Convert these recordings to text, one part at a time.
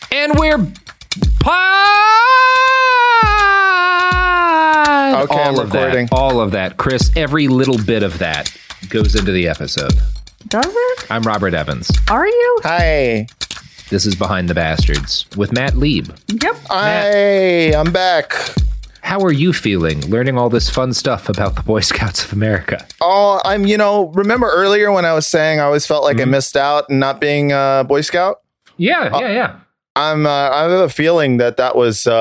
And we're Okay, I'm recording. All of that. Chris, every little bit of that goes into the episode. Does it? I'm Robert Evans. Are you? Hi. This is Behind the Bastards with Matt Lieb. Yep. Hi, I'm back. How are you feeling learning all this fun stuff about the Boy Scouts of America? Oh, remember earlier when I was saying I always felt like I missed out and not being a Boy Scout? Yeah. I have a feeling that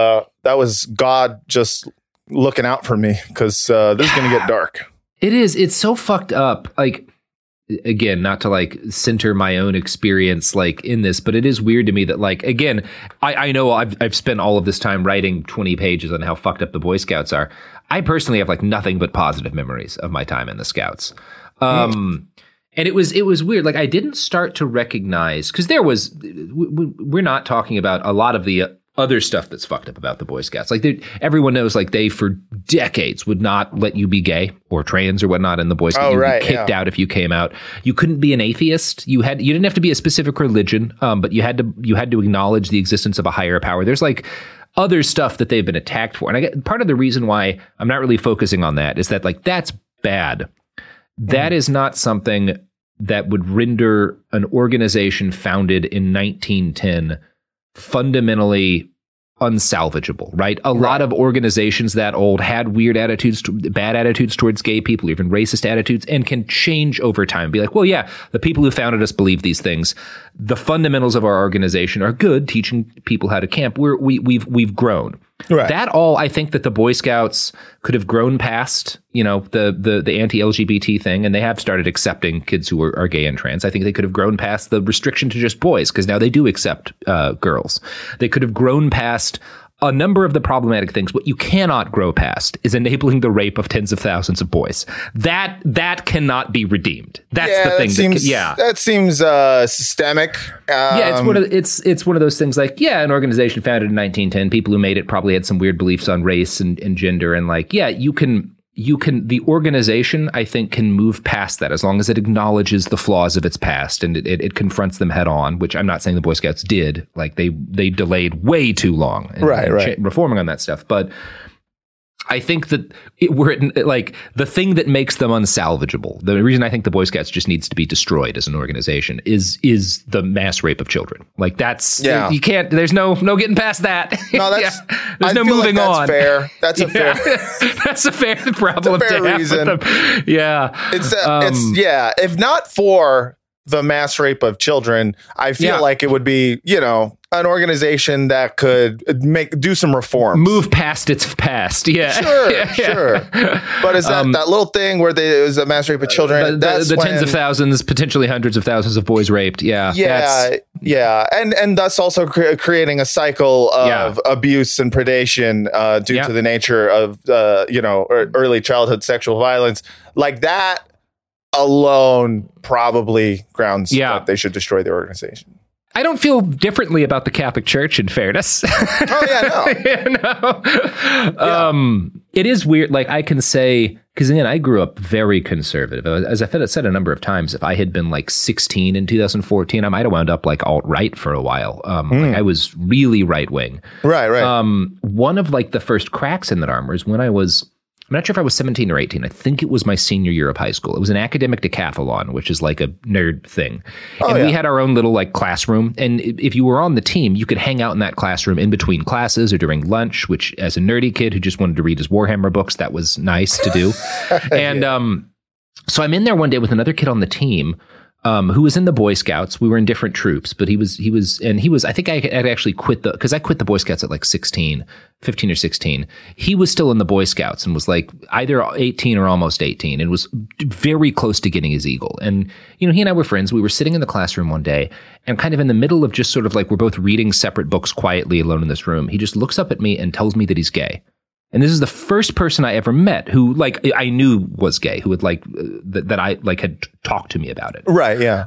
was God just looking out for me because this is going to get dark. It is. It's so fucked up. Like, again, not to like center my own experience like in this, but it is weird to me that like, again, I know I've spent all of this time writing 20 pages on how fucked up the Boy Scouts are. I personally have like nothing but positive memories of my time in the Scouts. And it was weird. Like I didn't start to recognize, because we're not talking about a lot of the other stuff that's fucked up about the Boy Scouts. Like everyone knows, like they for decades would not let you be gay or trans or whatnot in the Boy Scouts. You'd be kicked out if you came out. You couldn't be an atheist. You didn't have to be a specific religion, but you had to acknowledge the existence of a higher power. There's like other stuff that they've been attacked for, and I get part of the reason why I'm not really focusing on that is that like that's bad. That is not something that would render an organization founded in 1910 fundamentally unsalvageable, right? A lot of organizations that old had weird attitudes, bad attitudes towards gay people, even racist attitudes, and can change over time. Be like, well, yeah, the people who founded us believe these things. The fundamentals of our organization are good, teaching people how to camp. We've grown. Right. That all, I think that the Boy Scouts could have grown past, the anti-LGBT thing, and they have started accepting kids who are gay and trans. I think they could have grown past the restriction to just boys, because now they do accept girls. They could have grown past a number of the problematic things. What you cannot grow past is enabling the rape of tens of thousands of boys. That cannot be redeemed. That's the thing. That seems systemic. It's one of those things like, an organization founded in 1910, people who made it probably had some weird beliefs on race and gender. And like, the organization, I think, can move past that as long as it acknowledges the flaws of its past and it confronts them head on, which I'm not saying the Boy Scouts did. Like they delayed way too long in reforming on that stuff. But I think that the thing that makes them unsalvageable, the reason I think the Boy Scouts just needs to be destroyed as an organization is the mass rape of children. Like that's, you can't, there's no getting past that. No, that's, there's no moving that's on. Fair. That's a fair, that's a fair problem. That's a fair reason. If not for the mass rape of children, I feel like it would be, an organization that could do some reform, move past its past. Sure. But is that little thing where it was a mass rape of children? The tens of thousands, potentially hundreds of thousands of boys raped. And thus also creating a cycle of abuse and predation due to the nature of early childhood sexual violence. Like that alone probably grounds that they should destroy the organization. I don't feel differently about the Catholic Church, in fairness. It is weird. Like I can say, because again, I grew up very conservative. As I said a number of times, if I had been like 16 in 2014, I might have wound up like alt-right for a while. Like I was really right-wing. Right. One of like the first cracks in that armor is when I'm not sure if I was 17 or 18. I think it was my senior year of high school. It was an academic decathlon, which is like a nerd thing. We had our own little like classroom. And if you were on the team, you could hang out in that classroom in between classes or during lunch, which as a nerdy kid who just wanted to read his Warhammer books, that was nice to do. And so I'm in there one day with another kid on the team who was in the Boy Scouts. We were in different troops, but he was, I think I had actually because I quit the Boy Scouts at like 15 or 16. He was still in the Boy Scouts and was like either 18 or almost 18 and was very close to getting his eagle. And, he and I were friends. We were sitting in the classroom one day and kind of in the middle of just sort of like, we're both reading separate books quietly alone in this room. He just looks up at me and tells me that he's gay. And this is the first person I ever met who, like, I knew was gay, who had, like, that I, like, had talked to me about it. Right, yeah.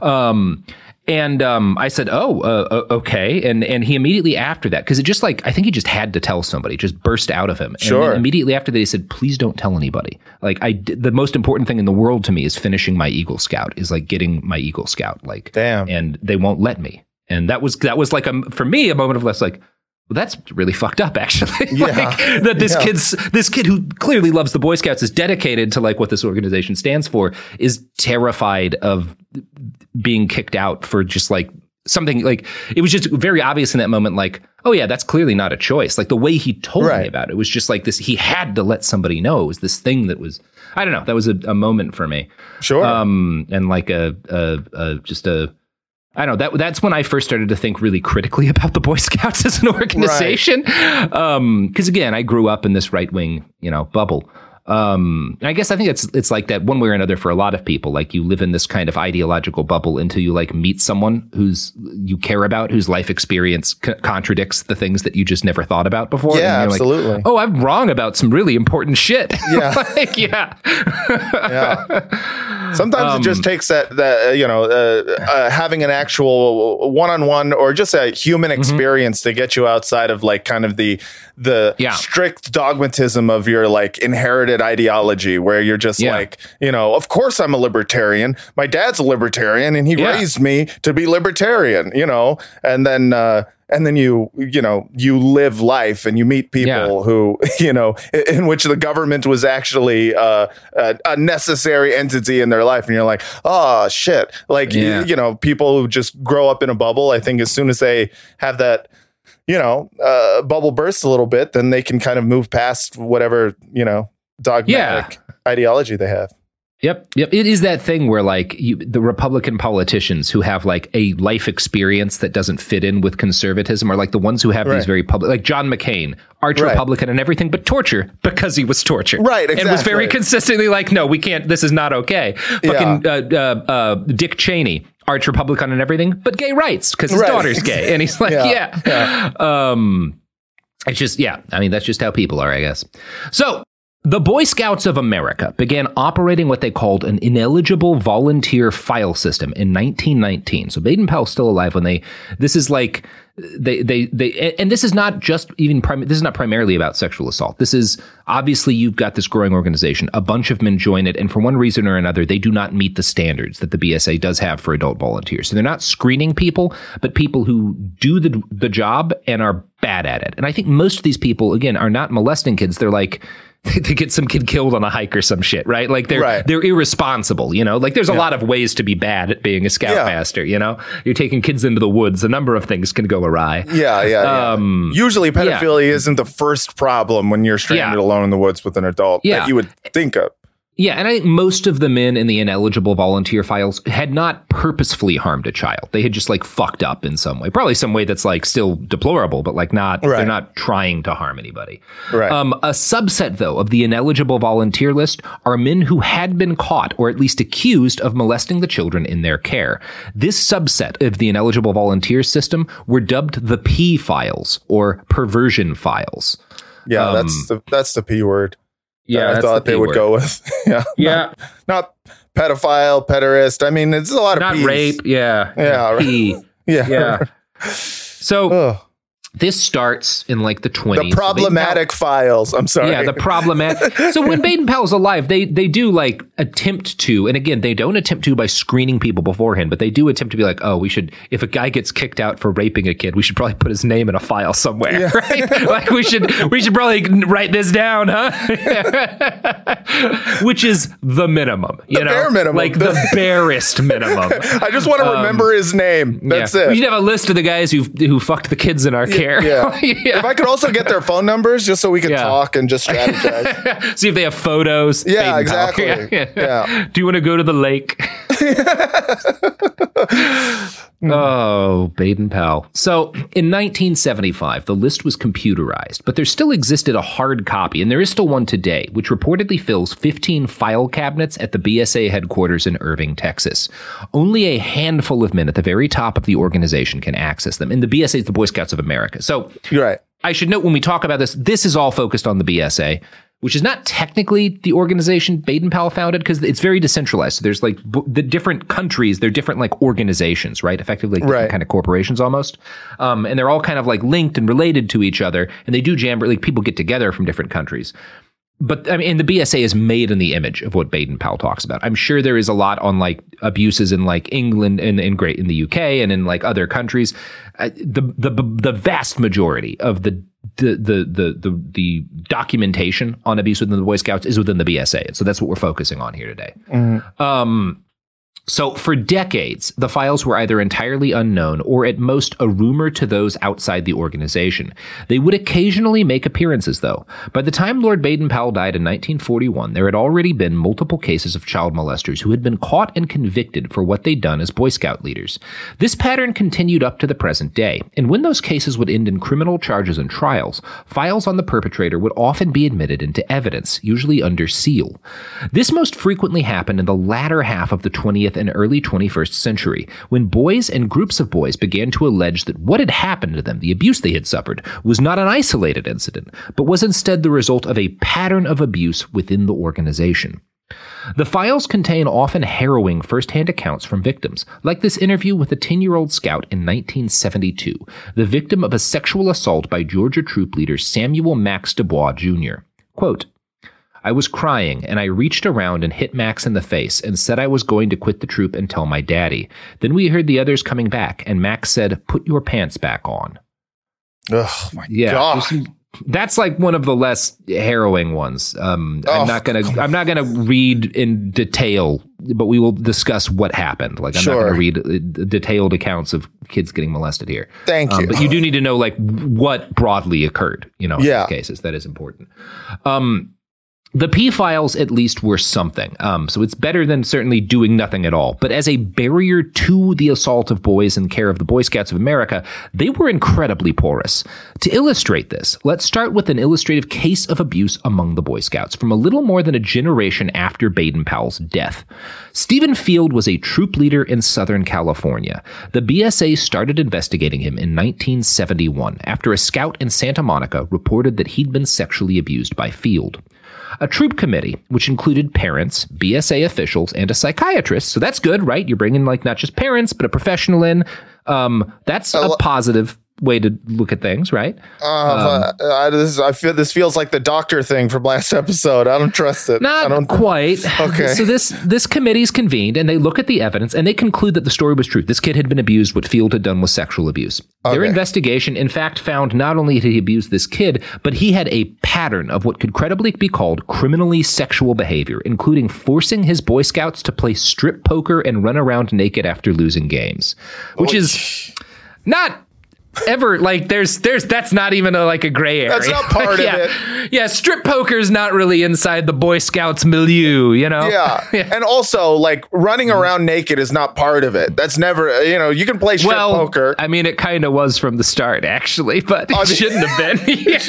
I said, okay. And he immediately after that, because it just, like, I think he just had to tell somebody, just burst out of him. Sure. And then immediately after that, he said, please don't tell anybody. Like, the most important thing in the world to me is finishing my Eagle Scout, is, like, getting my Eagle Scout. Like, damn. And they won't let me. And that was like for me a moment of less like, well, that's really fucked up, actually. Like, that this kid who clearly loves the Boy Scouts, is dedicated to like what this organization stands for, is terrified of being kicked out for just like something. Like, it was just very obvious in that moment, like, oh yeah, that's clearly not a choice. Like the way he told me about it was just like this. He had to let somebody know. It was this thing that was, I don't know. That was a moment for me. Sure. And like I don't know, that's when I first started to think really critically about the Boy Scouts as an organization. Because again, I grew up in this right-wing, bubble. I guess I think it's like that one way or another for a lot of people. Like you live in this kind of ideological bubble until you like meet someone who's you care about, whose life experience contradicts the things that you just never thought about before. Yeah, and you're absolutely. Like, oh, I'm wrong about some really important shit. Yeah. Like, yeah. Sometimes it just takes that having an actual one-on-one or just a human experience to get you outside of like kind of the strict dogmatism of your like inherited ideology, where you're just like, of course I'm a libertarian. My dad's a libertarian and he raised me to be libertarian, and then you live life and you meet people who, in which the government was actually a necessary entity in their life. And you're like, oh, shit. Like, people who just grow up in a bubble, I think as soon as they have that, bubble burst a little bit, then they can kind of move past whatever, dogmatic ideology they have. Yep. It is that thing where like the Republican politicians who have like a life experience that doesn't fit in with conservatism are like the ones who have these very public, like John McCain, arch Republican and everything but torture, because he was tortured. Right. Exactly. And was very consistently like, no, we can't, this is not okay. Fucking Dick Cheney, arch Republican and everything, but gay rights because his daughter's gay. And he's like, it's just, I mean, that's just how people are, I guess. So the Boy Scouts of America began operating what they called an ineligible volunteer file system in 1919. So Baden-Powell's still alive when this is like, and this is not just this is not primarily about sexual assault. This is obviously you've got this growing organization. A bunch of men join it, and for one reason or another, they do not meet the standards that the BSA does have for adult volunteers. So they're not screening people, but people who do the job and are bad at it. And I think most of these people, again, are not molesting kids. They're like, they get some kid killed on a hike or some shit, right? Like they're irresponsible, like there's a lot of ways to be bad at being a scoutmaster, you're taking kids into the woods. A number of things can go awry. Usually pedophilia isn't the first problem when you're stranded alone in the woods with an adult that you would think of. Yeah, and I think most of the men in the ineligible volunteer files had not purposefully harmed a child. They had just like fucked up in some way, probably some way that's like still deplorable, but like they're not trying to harm anybody. Right. A subset though of the ineligible volunteer list are men who had been caught or at least accused of molesting the children in their care. This subset of the ineligible volunteer system were dubbed the P files or perversion files. Yeah, that's the P word. Yeah, I thought they would go with. Not pedophile, pederast. I mean, it's a lot of not P's. Rape. Yeah. P. Yeah. So this starts in like the 20s. The problematic files. I'm sorry. Yeah, the problematic. So when Baden-Powell's alive, they do like attempt to, and again, they don't attempt to by screening people beforehand, but they do attempt to be like, oh, we should, if a guy gets kicked out for raping a kid, we should probably put his name in a file somewhere, right? Like we should probably write this down, huh? Which is the minimum, the bare minimum, like the barest minimum. I just want to remember his name. That's it. We should have a list of the guys who fucked the kids in our care. Yeah. If I could also get their phone numbers just so we could talk and just strategize. See if they have photos. Yeah, exactly. Yeah. Do you want to go to the lake? Oh, Baden-Powell. So in 1975, the list was computerized, but there still existed a hard copy, and there is still one today, which reportedly fills 15 file cabinets at the BSA headquarters in Irving, Texas. Only a handful of men at the very top of the organization can access them, and the BSA is the Boy Scouts of America. So you're right. I should note when we talk about this is all focused on the BSA, which is not technically the organization Baden-Powell founded because it's very decentralized. So there's like the different countries, they're different like organizations, right? Effectively like different kind of corporations almost. And they're all kind of like linked and related to each other. And they do like people get together from different countries. but I mean, the BSA is made in the image of what Baden-Powell talks about. I'm sure there is a lot on like abuses in like England and in the UK and in like other countries. The vast majority of the documentation on abuse within the Boy Scouts is within the BSA. So that's what we're focusing on here today. Mm-hmm. So for decades, the files were either entirely unknown or at most a rumor to those outside the organization. They would occasionally make appearances, though. By the time Lord Baden-Powell died in 1941, there had already been multiple cases of child molesters who had been caught and convicted for what they'd done as Boy Scout leaders. This pattern continued up to the present day, and when those cases would end in criminal charges and trials, files on the perpetrator would often be admitted into evidence, usually under seal. This most frequently happened in the latter half of the 20th and early 21st century, when boys and groups of boys began to allege that what had happened to them, the abuse they had suffered, was not an isolated incident, but was instead the result of a pattern of abuse within the organization. The files contain often harrowing first-hand accounts from victims, like this interview with a 10-year-old scout in 1972, the victim of a sexual assault by Georgia troop leader Samuel Max Dubois, Jr. Quote, "I was crying, and I reached around and hit Max in the face and said I was going to quit the troop and tell my daddy. Then we heard the others coming back, and Max said, 'Put your pants back on.'" Oh, my God. That's like one of the less harrowing ones. I'm not gonna read in detail, but we will discuss what happened. Like I'm not gonna read detailed accounts of kids getting molested here. Thank you. But you do need to know like what broadly occurred. In these cases, that is important. The P files at least were something. So it's better than certainly doing nothing at all. But as a barrier to the assault of boys in care of the Boy Scouts of America, they were incredibly porous. To illustrate this, let's start with an illustrative case of abuse among the Boy Scouts from a little more than a generation after Baden-Powell's death. Stephen Field was a troop leader in Southern California. The BSA started investigating him in 1971 after a scout in Santa Monica reported that he'd been sexually abused by Field. A troop committee, which included parents, BSA officials, and a psychiatrist. So that's good, right? You're bringing like not just parents, but a professional in. That's a positive way to look at things, right? This feels like the doctor thing from last episode. I don't trust it. Not quite. Okay. So this committee's convened and they look at the evidence and they conclude that the story was true. This kid had been abused. What Field had done was sexual abuse. Okay. Their investigation, in fact, found not only did he abuse this kid, but he had a pattern of what could credibly be called criminally sexual behavior, including forcing his Boy Scouts to play strip poker and run around naked after losing games, which is not ever like that's not even a gray area. That's not part of it. Yeah, strip poker is not really inside the Boy Scouts milieu, Yeah. And also like running around naked is not part of it. That's never, you can play strip poker. I mean, it kind of was from the start actually, but it shouldn't have been.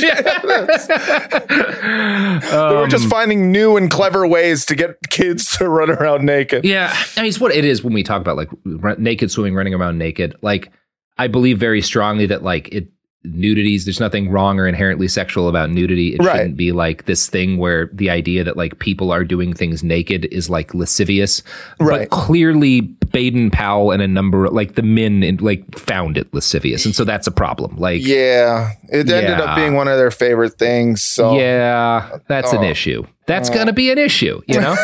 They were just finding new and clever ways to get kids to run around naked. Yeah. I mean, it's what it is when we talk about like naked swimming, running around naked. Like, I believe very strongly that nudities, there's nothing wrong or inherently sexual about nudity. It shouldn't be like this thing where the idea that like people are doing things naked is like lascivious. Right. But clearly Baden-Powell and a number of like the men found it lascivious. And so that's a problem. Like, yeah, it ended up being one of their favorite things. So yeah, that's an issue. That's going to be an issue, Yeah.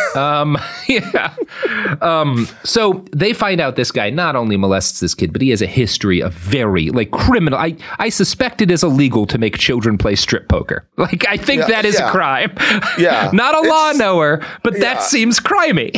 So they find out this guy not only molests this kid, but he has a history of very criminal. I suspect it is illegal to make children play strip poker. Like, I think that is a crime. Yeah. Not a law knower, but that seems crimey.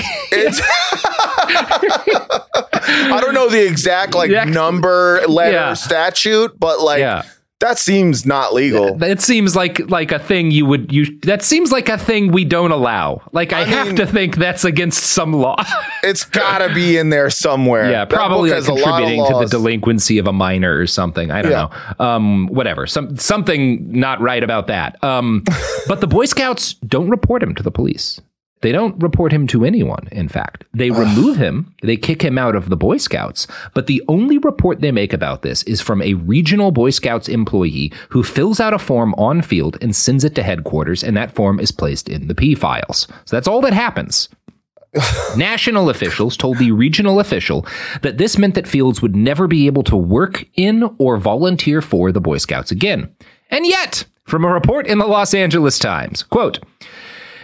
I don't know the exact number, letter, statute, but that seems not legal. Yeah, it seems like a thing that seems like a thing we don't allow. Like I have to think that's against some law. It's gotta be in there somewhere. Yeah, probably contributing to the delinquency of a minor or something. I don't know. Whatever. Something not right about that. But the Boy Scouts don't report him to the police. They don't report him to anyone, in fact. They remove him, they kick him out of the Boy Scouts, but the only report they make about this is from a regional Boy Scouts employee who fills out a form on field and sends it to headquarters, and that form is placed in the P files. So that's all that happens. National officials told the regional official that this meant that Fields would never be able to work in or volunteer for the Boy Scouts again. And yet, from a report in the Los Angeles Times, quote,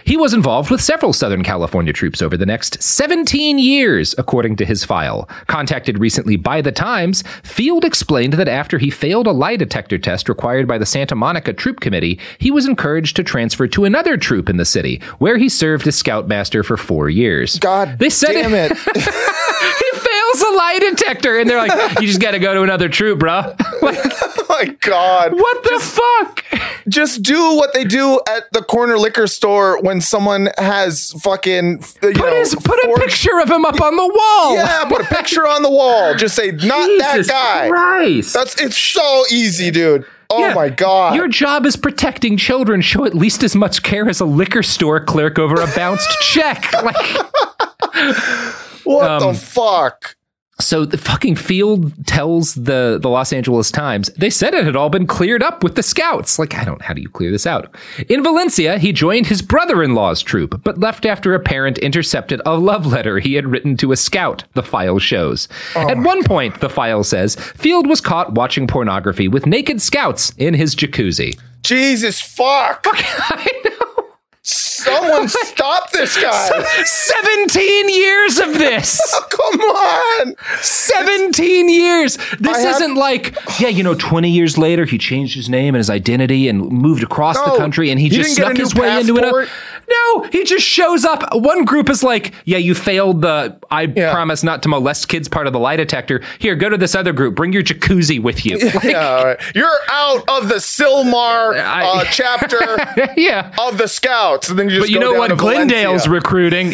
He was involved with several Southern California troops over the next 17 years, according to his file. Contacted recently by The Times, Field explained that after he failed a lie detector test required by the Santa Monica Troop Committee, he was encouraged to transfer to another troop in the city, where he served as scoutmaster for 4 years. God damn it. He fails a lie detector, and they're like, you just got to go to another troop, bro. Like, oh my God. What the fuck? Just do what they do at the corner liquor store when someone has fucking put a picture of him up on the wall. Yeah, put a picture on the wall. Just say, not Jesus that guy. Christ. It's so easy, dude. Oh my God. Your job is protecting children. Show at least as much care as a liquor store clerk over a bounced check. Like, what the fuck? So the fucking Field tells the Los Angeles Times, they said it had all been cleared up with the scouts. Like, how do you clear this out? In Valencia, he joined his brother-in-law's troop, but left after a parent intercepted a love letter he had written to a scout, the file shows. At one point, the file says, Field was caught watching pornography with naked scouts in his jacuzzi. Jesus fuck. I know. Someone stop this guy. 17 years of this. Oh, come on. 17 years. This isn't like, 20 years later, he changed his name and his identity and moved across the country and he just snuck his way into it. No, he just shows up. One group is like, yeah, you failed the promise not to molest kids part of the lie detector. Here, go to this other group. Bring your jacuzzi with you. Like, right. You're out of the Sylmar chapter of the Scouts. And then you just know what? Glendale's recruiting.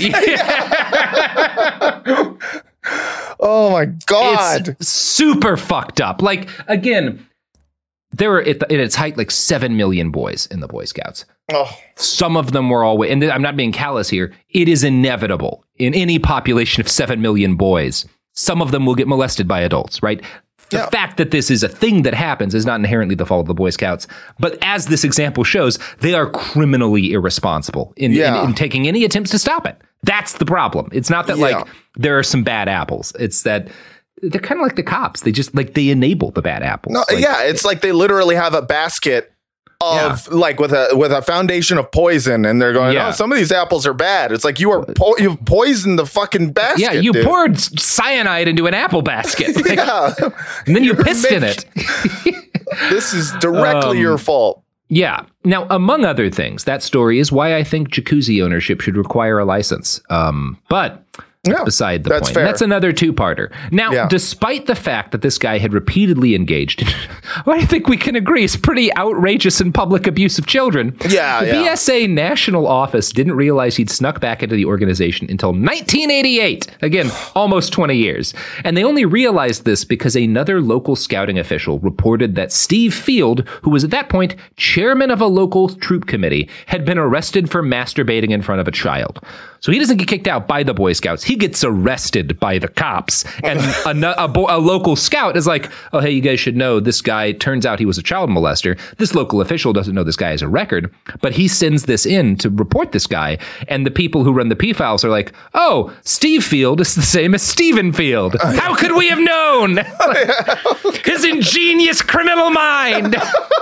Oh, my God. It's super fucked up. Like, again, there were at its height like 7 million boys in the Boy Scouts. Oh. Some of them were always, and I'm not being callous here, it is inevitable in any population of 7 million boys. Some of them will get molested by adults, right? The fact that this is a thing that happens is not inherently the fault of the Boy Scouts. But as this example shows, they are criminally irresponsible in taking any attempts to stop it. That's the problem. It's not that like there are some bad apples. It's that they're kind of like the cops. They just they enable the bad apples. No, it's like they literally have a basket of like with a foundation of poison, and they're going, oh, some of these apples are bad. It's like you've poisoned the fucking basket. Yeah, you poured cyanide into an apple basket. Like, and then you pissed in it. This is directly your fault. Yeah. Now, among other things, that story is why I think jacuzzi ownership should require a license. But beside the point. Fair. That's another two-parter. Now, despite the fact that this guy had repeatedly engaged in what I think we can agree is pretty outrageous and public abuse of children, the BSA national office didn't realize he'd snuck back into the organization until 1988. Again, almost 20 years. And they only realized this because another local scouting official reported that Steve Field, who was at that point chairman of a local troop committee, had been arrested for masturbating in front of a child. So he doesn't get kicked out by the Boy Scouts. He gets arrested by the cops. And a local scout is like, oh, hey, you guys should know this guy, turns out he was a child molester. This local official doesn't know this guy has a record, but he sends this in to report this guy. And the people who run the P-files are like, oh, Steve Field is the same as Stephen Field. How could we have known? His ingenious criminal mind.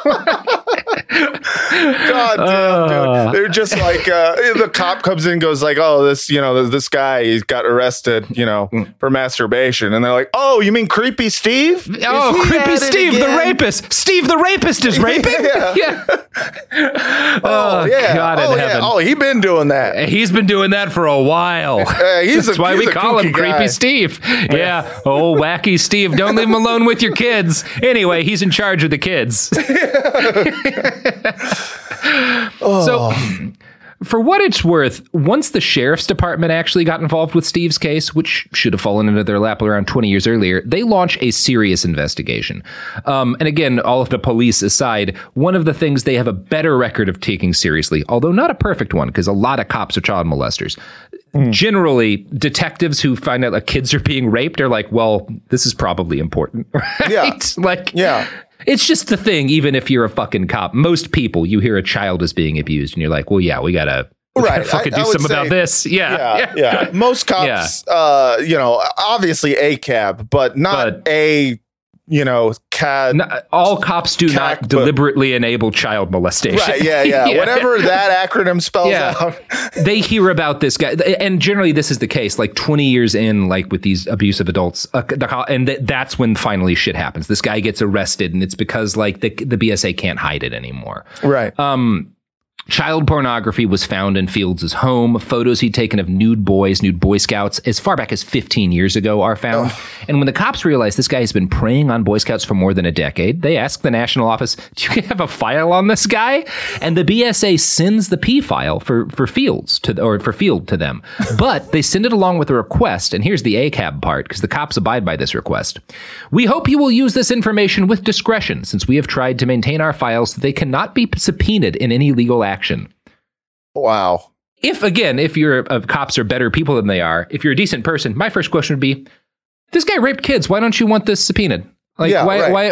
God damn, dude. They're just like, the cop comes in and goes like, oh, this guy, he's got arrested, for masturbation. And they're like, oh, you mean Creepy Steve? Oh, Creepy Steve, the rapist. Steve, the rapist is raping? Yeah. Oh, yeah. God in heaven. Oh, he's been doing that. He's been doing that for a while. That's why we call him Creepy Steve. Yeah. Oh, wacky Steve. Don't leave him alone with your kids. Anyway, he's in charge of the kids. So, for what it's worth, once the sheriff's department actually got involved with Steve's case, which should have fallen into their lap around 20 years earlier, they launch a serious investigation. And again, all of the police aside, one of the things they have a better record of taking seriously, although not a perfect one, because a lot of cops are child molesters. Generally, detectives who find out that kids are being raped are like, well, this is probably important, right? Yeah. It's just the thing, even if you're a fucking cop. Most people, you hear a child is being abused, and you're like, well, yeah, we gotta fucking do something about this. Yeah. Most cops, obviously ACAB, but not a all cops do not deliberately enable child molestation. Right, yeah. Whatever that acronym spells out. They hear about this guy, and generally this is the case, like 20 years in, like with these abusive adults, and that's when finally shit happens. This guy gets arrested, and it's because like the BSA can't hide it anymore. Right. Child pornography was found in Fields' home. Photos he'd taken of nude Boy Scouts as far back as 15 years ago are found. And when the cops realized this guy has been preying on Boy Scouts for more than a decade, they asked the national office, do you have a file on this guy? And the BSA sends the P file for Field to them. But they send it along with a request. And here's the ACAB part, because the cops abide by this request. We hope you will use this information with discretion, since we have tried to maintain our files so they cannot be subpoenaed in any legal action. Wow. If your cops are better people than they are, if you're a decent person, my first question would be, this guy raped kids. Why don't you want this subpoenaed? Like, why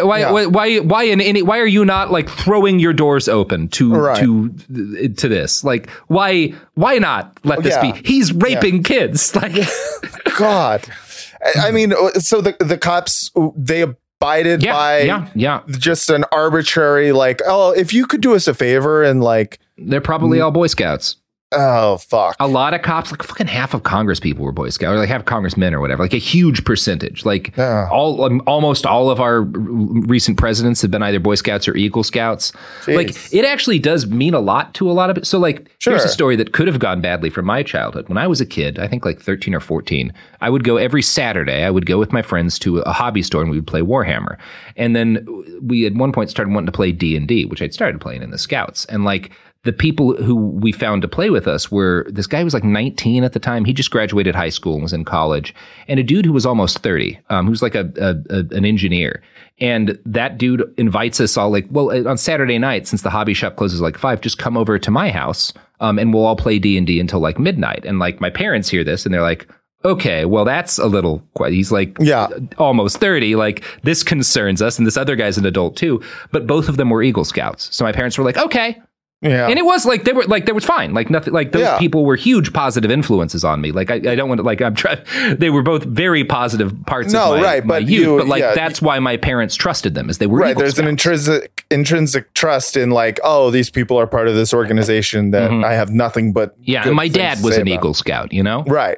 are you not like throwing your doors open to this? Like, why not let this be? He's raping kids. Like, God. I mean, so the cops, they abided by just an arbitrary, like, oh, if you could do us a favor and like, they're probably all Boy Scouts. Oh, fuck. A lot of cops, like fucking half of Congress people were Boy Scouts, or like half congressmen or whatever, like a huge percentage. Like almost all of our recent presidents have been either Boy Scouts or Eagle Scouts. Jeez. Like it actually does mean a lot to a lot of it. So like, here's a story that could have gone badly from my childhood. When I was a kid, I think like 13 or 14, I would go every Saturday. I would go with my friends to a hobby store and we would play Warhammer. And then we at one point started wanting to play D&D, which I'd started playing in the Scouts. And like, the people who we found to play with us were, this guy was like 19 at the time. He just graduated high school and was in college. And a dude who was almost 30, who's like an engineer. And that dude invites us all like, well, on Saturday night, since the hobby shop closes like 5, just come over to my house and we'll all play D&D until like midnight. And like my parents hear this and they're like, okay, well, that's a little quite. He's like almost 30. Like this concerns us. And this other guy's an adult too. But both of them were Eagle Scouts. So my parents were like, okay. Yeah. And it was like they was fine. Like nothing, like those people were huge positive influences on me. Like I don't want to, like, I'm trying, they were both very positive parts of my youth, but like that's why my parents trusted them, as they were Eagle There's Scouts. An intrinsic trust in like, oh, these people are part of this organization that I have nothing but and my dad was an Eagle Scout, you know? Right.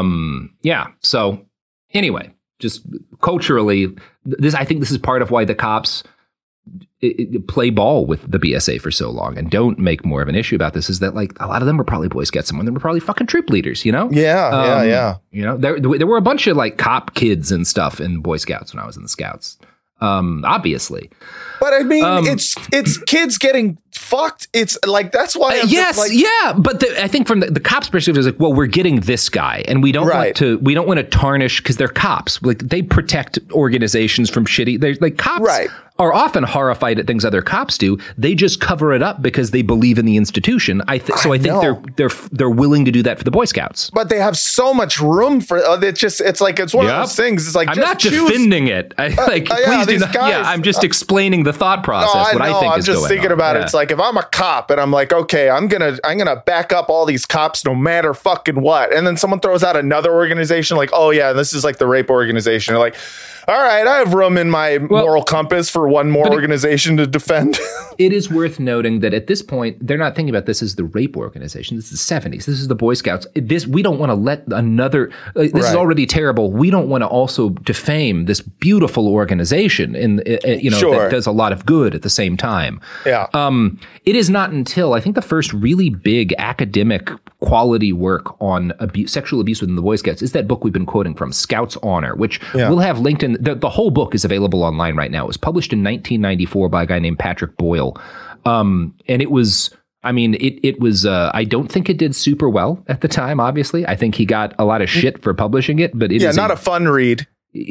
So anyway, just culturally, I think this is part of why the cops play ball with the BSA for so long and don't make more of an issue about this, is that like a lot of them were probably Boy Scouts, some of them were probably fucking troop leaders, you know? Yeah. You know, there were a bunch of like cop kids and stuff in Boy Scouts when I was in the Scouts. Obviously. But I mean, it's kids getting fucked. It's like, that's why. But I think from the cops' perspective, is like, well, we're getting this guy, and we don't want to tarnish, because they're cops. Like they protect organizations from shitty. They're like cops are often horrified at things other cops do. They just cover it up because they believe in the institution. I think they're willing to do that for the Boy Scouts. But they have so much room for it's like it's one of those things. It's like, I'm not defending it. Please do not. I'm just explaining the thought process. I'm just thinking about it. It's like, if I'm a cop and I'm like, okay, I'm gonna back up all these cops no matter fucking what, and then someone throws out another organization like, oh yeah, this is like the rape organization. You're like, all right, I have room in my moral compass for one more organization to defend. It is worth noting that at this point, they're not thinking about this as the rape organization. This is the 70s. This is the Boy Scouts. We don't want to let another. This is already terrible. We don't want to also defame this beautiful organization that does a lot of good at the same time. Yeah. It is not until I think the first really big academic quality work on sexual abuse within the Boy Scouts is that book we've been quoting from, Scouts Honor, which we'll have linked in. The whole book is available online right now. It was published in 1994 by a guy named Patrick Boyle. And it was, it was, I don't think it did super well at the time, obviously. I think he got a lot of shit for publishing it, but it is not a fun read.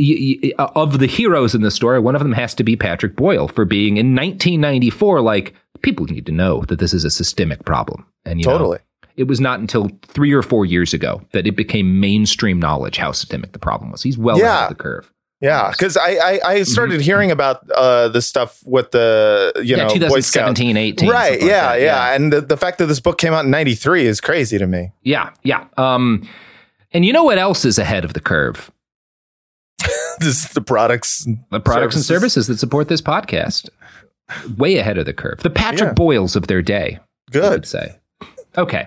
Of the heroes in the story, one of them has to be Patrick Boyle for being in 1994, like, people need to know that this is a systemic problem. And totally. It was not until 3 or 4 years ago that it became mainstream knowledge how systemic the problem was. He's well ahead of the curve. Yeah, because I started hearing about this stuff with the 2017, 18. Right, yeah. And the fact that this book came out in 93 is crazy to me. Yeah. And you know what else is ahead of the curve? the products and services that support this podcast. Way ahead of the curve. The Patrick Boyles of their day. Good. I would say. Okay.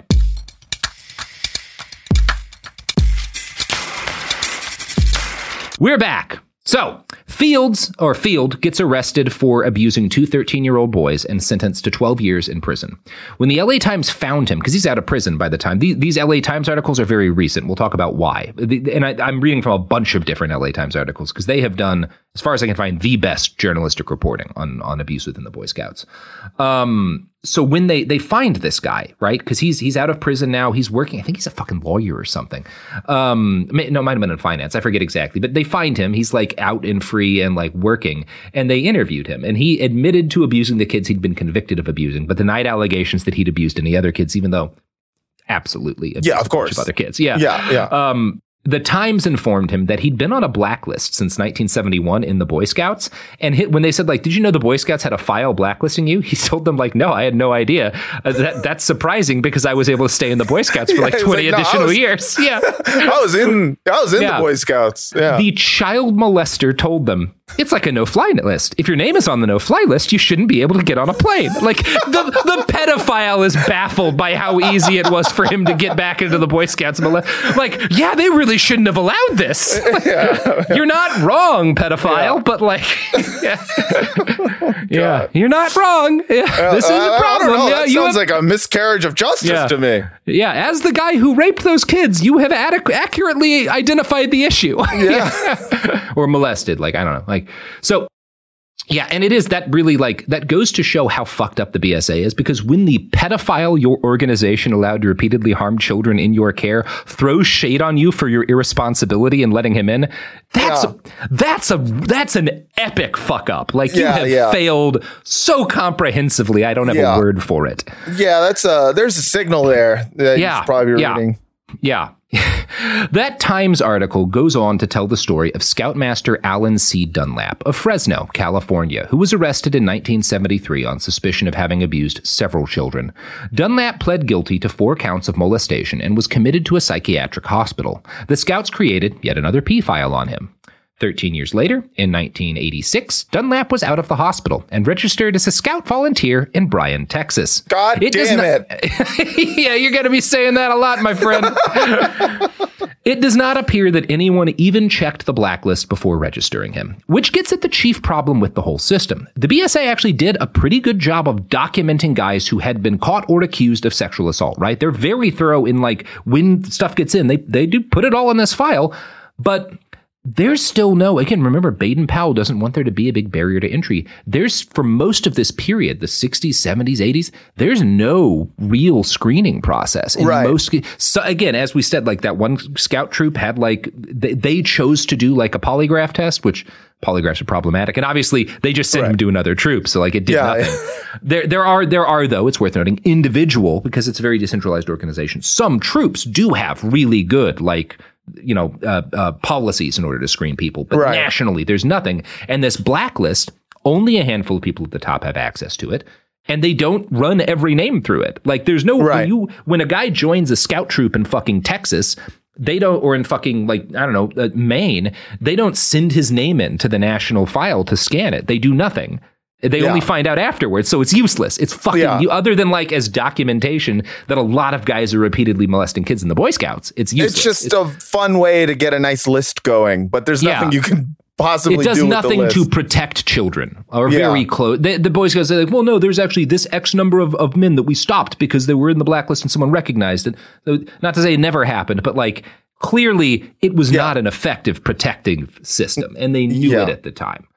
We're back. So, Field gets arrested for abusing two 13-year-old boys and sentenced to 12 years in prison. When the LA Times found him, because he's out of prison by the time, these LA Times articles are very recent. We'll talk about why. And I'm reading from a bunch of different LA Times articles because they have done, as far as I can find, the best journalistic reporting on abuse within the Boy Scouts. So when they find this guy, right, because he's out of prison now, he's working, I think he's a fucking lawyer or something. No, it might have been in finance. I forget exactly, but they find him. He's like out and free and like working, and they interviewed him, and he admitted to abusing the kids he'd been convicted of abusing, but denied allegations that he'd abused any other kids, even though absolutely abused of course, a bunch of other kids. Yeah. The Times informed him that he'd been on a blacklist since 1971 in the Boy Scouts. And when they said, like, did you know the Boy Scouts had a file blacklisting you? He told them, like, no, I had no idea. That's surprising because I was able to stay in the Boy Scouts for like 20 additional years. Yeah. I was in the Boy Scouts. Yeah. The child molester told them, it's like a no-fly list. If your name is on the no-fly list, you shouldn't be able to get on a plane. Like, the pedophile is baffled by how easy it was for him to get back into the Boy Scouts. Like, yeah, they really shouldn't have allowed this. Like, you're not wrong, pedophile, but like, you're not wrong. Yeah, this is a problem. I don't know. That sounds like a miscarriage of justice to me. Yeah, as the guy who raped those kids, you have accurately identified the issue. Or molested, like, I don't know. Like, so, yeah, and it is that really, like, that goes to show how fucked up the BSA is, because when the pedophile your organization allowed to repeatedly harm children in your care throws shade on you for your irresponsibility in letting him in, that's an epic fuck up. Like, you have failed so comprehensively. I don't have a word for it. Yeah, there's a signal there that you should probably be reading. Yeah. That Times article goes on to tell the story of Scoutmaster Alan C. Dunlap of Fresno, California, who was arrested in 1973 on suspicion of having abused several children. Dunlap pled guilty to 4 counts of molestation and was committed to a psychiatric hospital. The Scouts created yet another P-file on him. 13 years later, in 1986, Dunlap was out of the hospital and registered as a Scout volunteer in Bryan, Texas. God damn it. Yeah, you're going to be saying that a lot, my friend. It does not appear that anyone even checked the blacklist before registering him, which gets at the chief problem with the whole system. The BSA actually did a pretty good job of documenting guys who had been caught or accused of sexual assault, right? They're very thorough in, like, when stuff gets in, they do put it all in this file, but there's still again, remember, Baden-Powell doesn't want there to be a big barrier to entry. There's, for most of this period, the 60s, 70s, 80s, there's no real screening process. So again, as we said, like, that one scout troop had, like, they chose to do like a polygraph test, which polygraphs are problematic. And obviously they just sent him to another troop. So, like, it did nothing. There are, though, it's worth noting, individual, because it's a very decentralized organization. Some troops do have really good, like, policies in order to screen people, but nationally there's nothing. And this blacklist, only a handful of people at the top have access to it, and they don't run every name through it. Like, there's no when a guy joins a scout troop in fucking Texas, they don't, or in fucking, like, I don't know, Maine, they don't send his name in to the national file to scan it. They do nothing. They only find out afterwards, so it's useless. It's fucking other than, like, as documentation that a lot of guys are repeatedly molesting kids in the Boy Scouts. It's useless. It's just a fun way to get a nice list going, but there's nothing you can possibly do with the list. It does nothing to protect children, or very close. The Boy Scouts say, like, well, no, there's actually this X number of men that we stopped because they were in the blacklist and someone recognized it. So, not to say it never happened, but, like, clearly it was not an effective protective system, and they knew it at the time.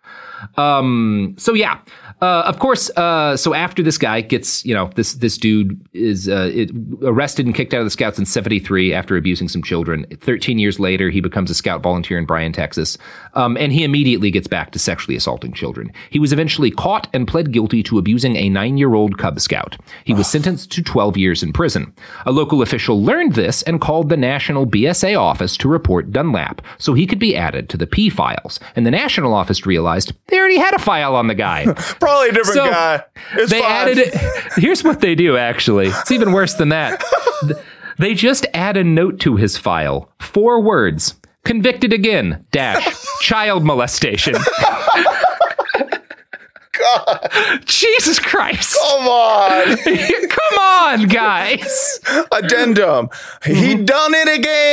Of course, so after this guy gets, this dude is arrested and kicked out of the Scouts in 73 after abusing some children. 13 years later, he becomes a Scout volunteer in Bryan, Texas, and he immediately gets back to sexually assaulting children. He was eventually caught and pled guilty to abusing a 9-year-old Cub Scout. He was sentenced to 12 years in prison. A local official learned this and called the National BSA office to report Dunlap so he could be added to the P files. And the national office realized they already had a file on the guy. Probably a different guy. It's they added it. Here's what they do, actually. It's even worse than that. They just add a note to his file. 4 words. convicted again, child molestation. God. Jesus Christ. Come on. Come on, guys. Addendum. He done it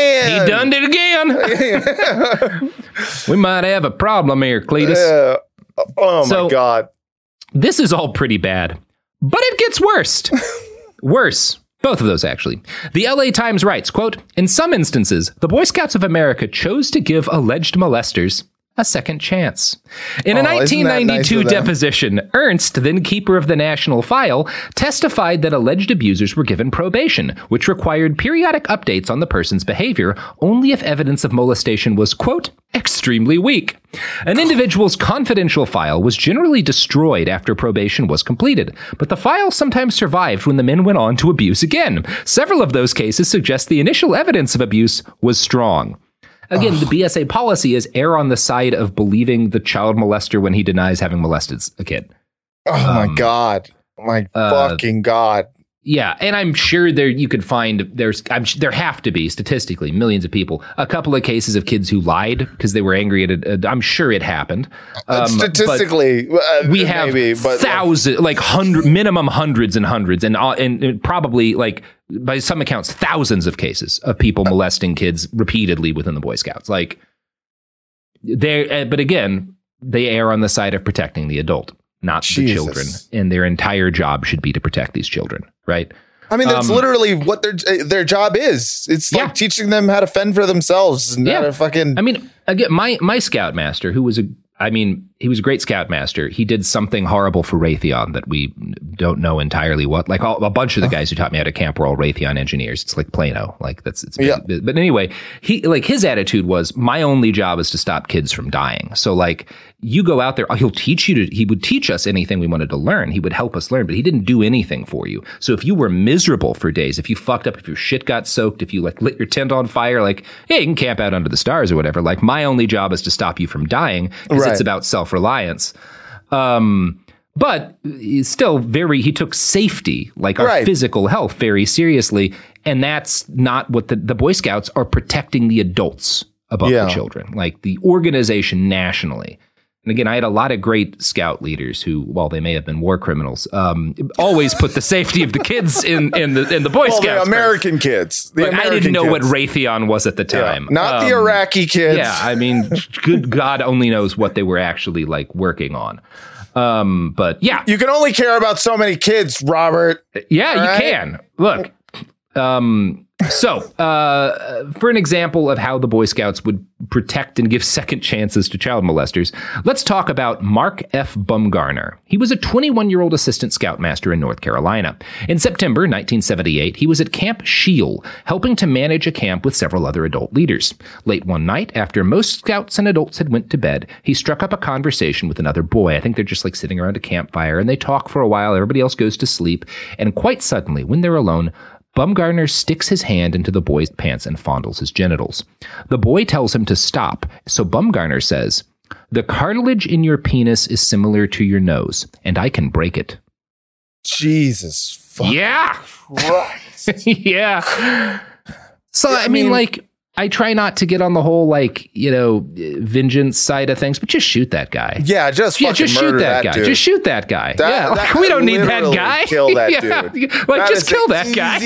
again. We might have a problem here, Cletus. Oh, my God. This is all pretty bad, but it gets worse. Worse. Both of those, actually. The LA Times writes, quote, in some instances, the Boy Scouts of America chose to give alleged molesters a second chance. In a 1992 deposition, Ernst, then keeper of the National File, testified that alleged abusers were given probation, which required periodic updates on the person's behavior only if evidence of molestation was, quote, extremely weak. An individual's confidential file was generally destroyed after probation was completed, but the file sometimes survived when the men went on to abuse again. Several of those cases suggest the initial evidence of abuse was strong. Again, the BSA policy is err on the side of believing the child molester when he denies having molested a kid. Oh, my God. My fucking God. Yeah, and I'm sure you could find there have to be statistically millions of people. A couple of kids who lied because they were angry at it. I'm sure it happened. Statistically, we have thousands, minimum hundreds and hundreds, and probably like by some accounts thousands of cases of people molesting kids repeatedly within the Boy Scouts. Like but again, they err on the side of protecting the adult, not the children, and their entire job should be to protect these children, right? I mean, that's literally what their job is. It's like teaching them how to fend for themselves and how to fucking... I mean, again, my scoutmaster, he was a great scoutmaster. He did something horrible for Raytheon that we don't know entirely what. Like a bunch of the guys who taught me how to camp were all Raytheon engineers. It's like Plano. Like but anyway, his attitude was, my only job is to stop kids from dying. So like, you go out there, he would teach us anything we wanted to learn. He would help us learn, but he didn't do anything for you. So if you were miserable for days, if you fucked up, if your shit got soaked, if you like lit your tent on fire, like, yeah, you can camp out under the stars or whatever. Like, my only job is to stop you from dying because it's about self-reliance. But still he took safety, like our physical health, very seriously. And that's not what the Boy Scouts are protecting the adults above the children, like the organization nationally. And again, I had a lot of great scout leaders who, while they may have been war criminals, always put the safety of the kids in the Boy Scouts. The American kids. I didn't know what Raytheon was at the time. Not the Iraqi kids. Yeah, I mean, good God only knows what they were actually like working on. But yeah. You can only care about so many kids, Robert. Yeah, you can. Look. So, for an example of how the Boy Scouts would protect and give second chances to child molesters, let's talk about Mark F. Bumgarner. He was a 21-year-old assistant scoutmaster in North Carolina. In September 1978, he was at Camp Shiel, helping to manage a camp with several other adult leaders. Late one night, after most scouts and adults had went to bed, he struck up a conversation with another boy. I think they're just like sitting around a campfire, and they talk for a while. Everybody else goes to sleep, and quite suddenly, when they're alone, Bumgarner sticks his hand into the boy's pants and fondles his genitals. The boy tells him to stop, so Bumgarner says, "The cartilage in your penis is similar to your nose, and I can break it." Jesus fucking Christ. Yeah. So, I mean, like, I try not to get on the whole, like, vengeance side of things, but just shoot that guy. Yeah, just shoot that guy. Dude. Just shoot that guy. We don't need that guy. Kill that dude. Like, just kill that guy.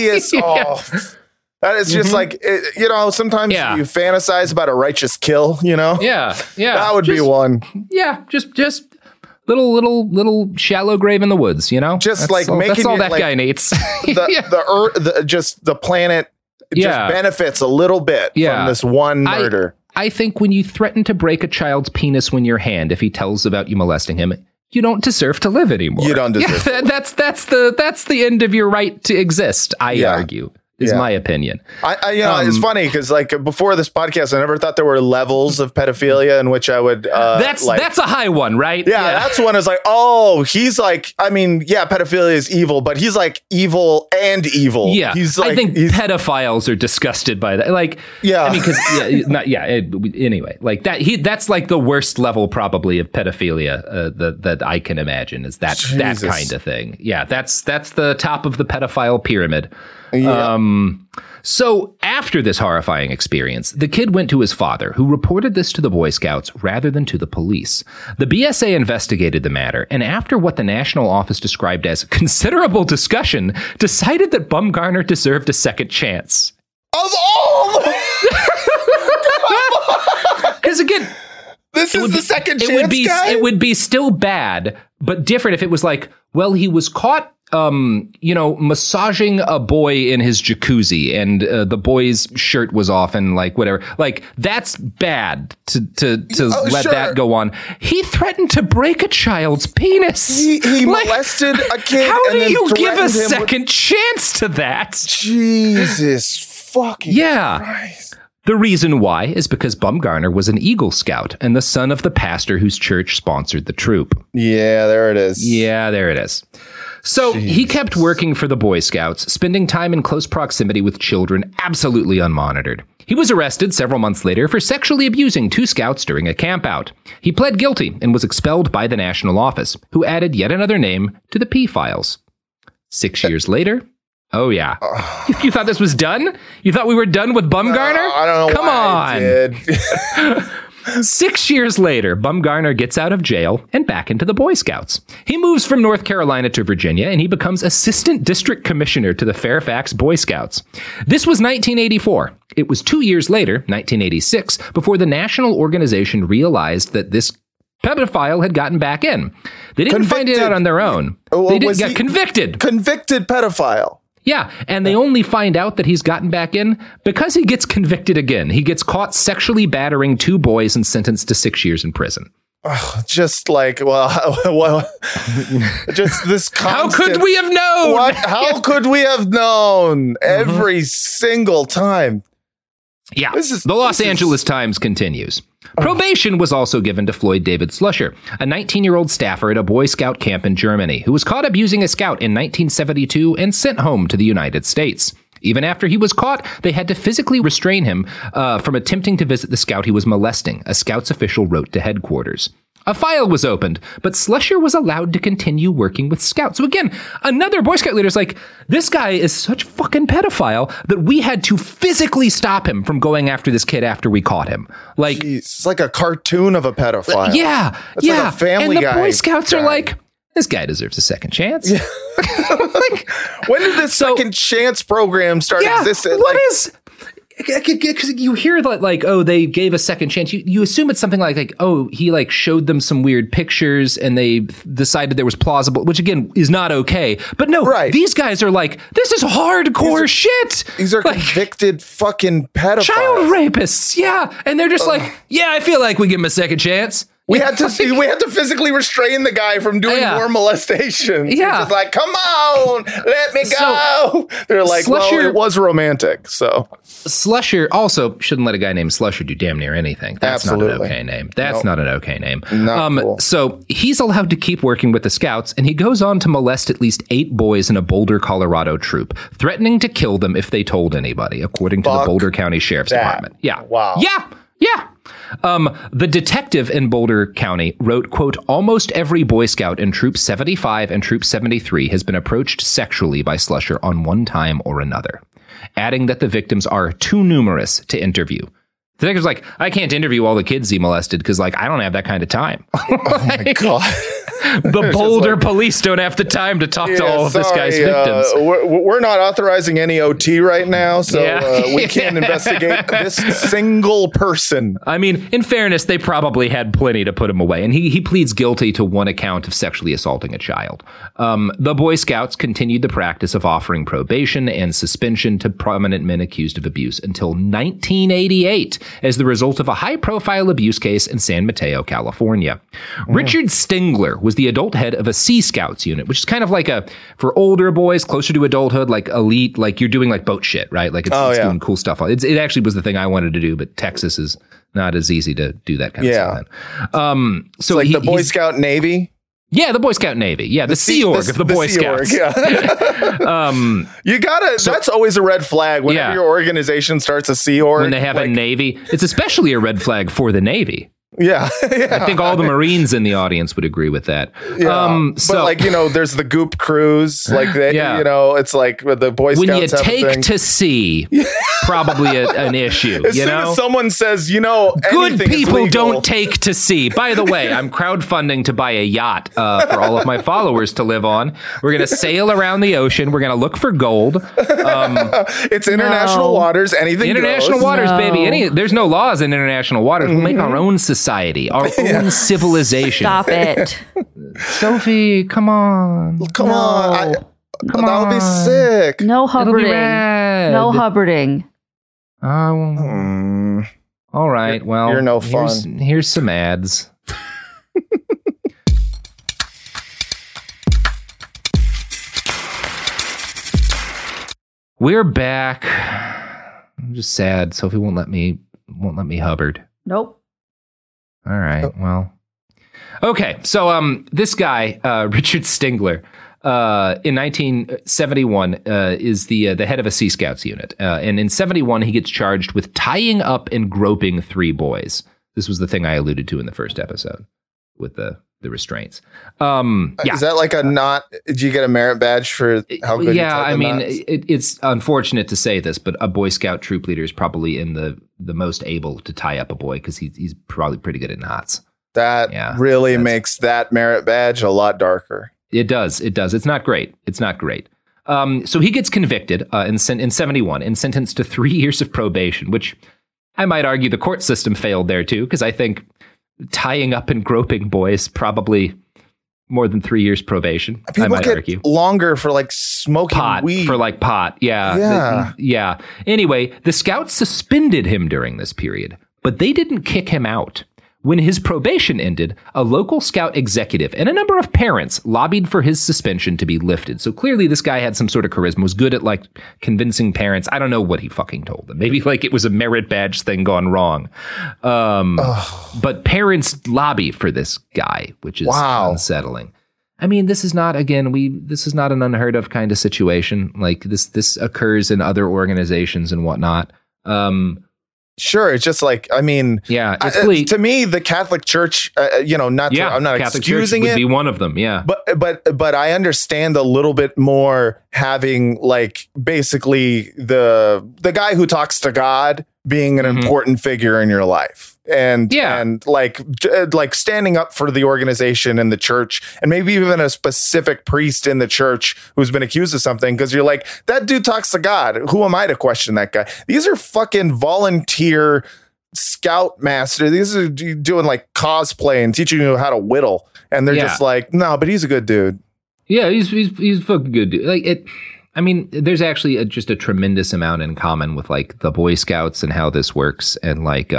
That is just like, sometimes you fantasize about a righteous kill, Yeah. That would be one. Yeah, just little shallow grave in the woods, Just that's making that's all that guy needs. The earth, just the planet. Just benefits a little bit from this one murder. I think when you threaten to break a child's penis when your hand, if he tells about you molesting him, you don't deserve to live anymore. You don't deserve to live. That's the end of your right to exist, I argue. Is my opinion. It's funny because like before this podcast, I never thought there were levels of pedophilia in which I would. That's a high one, right? Yeah, that's one. Is like, oh, he's like, I mean, pedophilia is evil, but he's like evil and evil. Yeah, I think pedophiles are disgusted by that. Like, I mean, because anyway, like that. That's like the worst level probably of pedophilia that I can imagine is that kind of thing. Yeah, that's the top of the pedophile pyramid. Yeah. So after this horrifying experience, the kid went to his father, who reported this to the Boy Scouts rather than to the police. The BSA investigated the matter, and after what the National Office described as considerable discussion, decided that Bumgarner deserved a second chance. Of all! Because again... This is the second chance guy? It would be still bad, but different if it was like, well, he was caught, massaging a boy in his jacuzzi and the boy's shirt was off and like whatever. Like, that's bad to let that go on. He threatened to break a child's penis. He molested a kid. How do you give a second chance to that? Jesus fucking Christ. The reason why is because Bumgarner was an Eagle Scout and the son of the pastor whose church sponsored the troop. Yeah, there it is. So he kept working for the Boy Scouts, spending time in close proximity with children absolutely unmonitored. He was arrested several months later for sexually abusing 2 scouts during a campout. He pled guilty and was expelled by the National Office, who added yet another name to the P-Files. 6 years later... Oh, yeah. You thought this was done? You thought we were done with Bumgarner? I don't know. Come on. 6 years later, Bumgarner gets out of jail and back into the Boy Scouts. He moves from North Carolina to Virginia, and he becomes assistant district commissioner to the Fairfax Boy Scouts. This was 1984. It was 2 years later, 1986, before the national organization realized that this pedophile had gotten back in. They didn't find it out on their own. They didn't get convicted. Convicted pedophile. Yeah, and they only find out that he's gotten back in because he gets convicted again. He gets caught sexually battering 2 boys and sentenced to 6 years in prison. Just like, just this constant... How could we have known? How could we have known every single time? Yeah, the Los Angeles Times continues. Probation was also given to Floyd David Slusher, a 19-year-old staffer at a Boy Scout camp in Germany, who was caught abusing a scout in 1972 and sent home to the United States. Even after he was caught, they had to physically restrain him from attempting to visit the scout he was molesting, a Scouts official wrote to headquarters. A file was opened, but Slusher was allowed to continue working with Scouts. So again, another Boy Scout leader's like, this guy is such fucking pedophile that we had to physically stop him from going after this kid after we caught him. Like, jeez, it's like a cartoon of a pedophile. Yeah, it's like a Family and the Guy Boy Scouts guy. Are like, this guy deserves a second chance. Yeah. When did this second chance program start existing? Because you hear that, like, oh, they gave a second chance. You assume it's something like, oh, he like showed them some weird pictures and they decided there was plausible, which again is not okay. But no, these guys are like, this is hardcore shit. These are like, convicted fucking pedophiles, child rapists. Yeah, and they're just like, yeah, I feel like we give him a second chance. We had to physically restrain the guy from doing more molestations. Yeah, just like, come on, let me go. They're like, Slusher, well, it was romantic. So Slusher also shouldn't let a guy named Slusher do damn near anything. That's not an okay name. That's not an okay name. Cool. So he's allowed to keep working with the Scouts, and he goes on to molest at least 8 boys in a Boulder, Colorado troop, threatening to kill them if they told anybody, according to the Boulder County Sheriff's Department. Yeah. Wow. Yeah. The detective in Boulder County wrote, quote, almost every Boy Scout in Troop 75 and Troop 73 has been approached sexually by Slusher on one time or another, adding that the victims are too numerous to interview. The detective's like, I can't interview all the kids he molested because, like, I don't have that kind of time. Oh, my God. The Boulder police don't have the time to talk to all of this guy's victims. We're not authorizing any OT right now, so we can't investigate this single person. I mean, in fairness, they probably had plenty to put him away, and he pleads guilty to one account of sexually assaulting a child. The Boy Scouts continued the practice of offering probation and suspension to prominent men accused of abuse until 1988 as the result of a high-profile abuse case in San Mateo, California. Richard Stingler was the adult head of a Sea Scouts unit, which is kind of like for older boys, closer to adulthood, like elite, like you're doing like boat shit, right? Like it's doing cool stuff. It actually was the thing I wanted to do, but Texas is not as easy to do that kind of stuff. So like the Boy Scout Navy? Yeah, the Boy Scout Navy. Yeah, the Sea Org of the Boy Scouts. Yeah. You gotta, that's always a red flag whenever your organization starts a Sea Org. When they have a Navy. It's especially a red flag for the Navy. Yeah. I think all the Marines in the audience would agree with that. Yeah. But like, there's the Goop cruise. Like, it's like the Boy Scouts. When you take to sea, probably an issue. As soon as someone says, good people don't take to sea. By the way, I'm crowdfunding to buy a yacht for all of my followers to live on. We're going to sail around the ocean. We're going to look for gold. It's international waters. Anything international goes. waters, baby. There's no laws in international waters. We'll make our own society, our own civilization. Stop it. Sophie, come on. Come on. That would be sick. No hubbarding. No hubbarding. All right. Well, you're no fun. Here's some ads. We're back. I'm just sad. Sophie won't let me hubbard. Nope. All right. Well. Okay. So this guy, Richard Stingler, in 1971 is the head of a Sea Scouts unit. And in 71 he gets charged with tying up and groping 3 boys. This was the thing I alluded to in the first episode with the restraints. Is that like do you get a merit badge for how good you tie the knots? It's unfortunate to say this, but a Boy Scout troop leader is probably in the most able to tie up a boy because he's probably pretty good at knots. That really makes that merit badge a lot darker. It does. It's not great. So he gets convicted in 71 and sentenced to 3 years of probation, which I might argue the court system failed there too, because I think tying up and groping boys probably more than 3 years probation. People I might get argue longer for like smoking weed. For like pot. Yeah. Anyway, the Scouts suspended him during this period, but they didn't kick him out. When his probation ended, a local Scout executive and a number of parents lobbied for his suspension to be lifted. So clearly this guy had some sort of charisma, was good at like convincing parents. I don't know what he fucking told them. Maybe like it was a merit badge thing gone wrong. But parents lobby for this guy, which is unsettling. I mean, this is not an unheard of kind of situation. Like this occurs in other organizations and whatnot. Sure, it's just like, I mean, to me, the Catholic Church, I'm not Catholic excusing Church it. Would be one of them, yeah. But I understand a little bit more having like basically the guy who talks to God being an important figure in your life. And like standing up for the organization and the church, and maybe even a specific priest in the church who's been accused of something, because you're like, that dude talks to God. Who am I to question that guy? These are fucking volunteer scout masters. These are doing like cosplay and teaching you how to whittle, and they're just like, no, but he's a good dude. Yeah, he's fucking good dude. Like it. I mean, there's actually just a tremendous amount in common with like the Boy Scouts and how this works, and like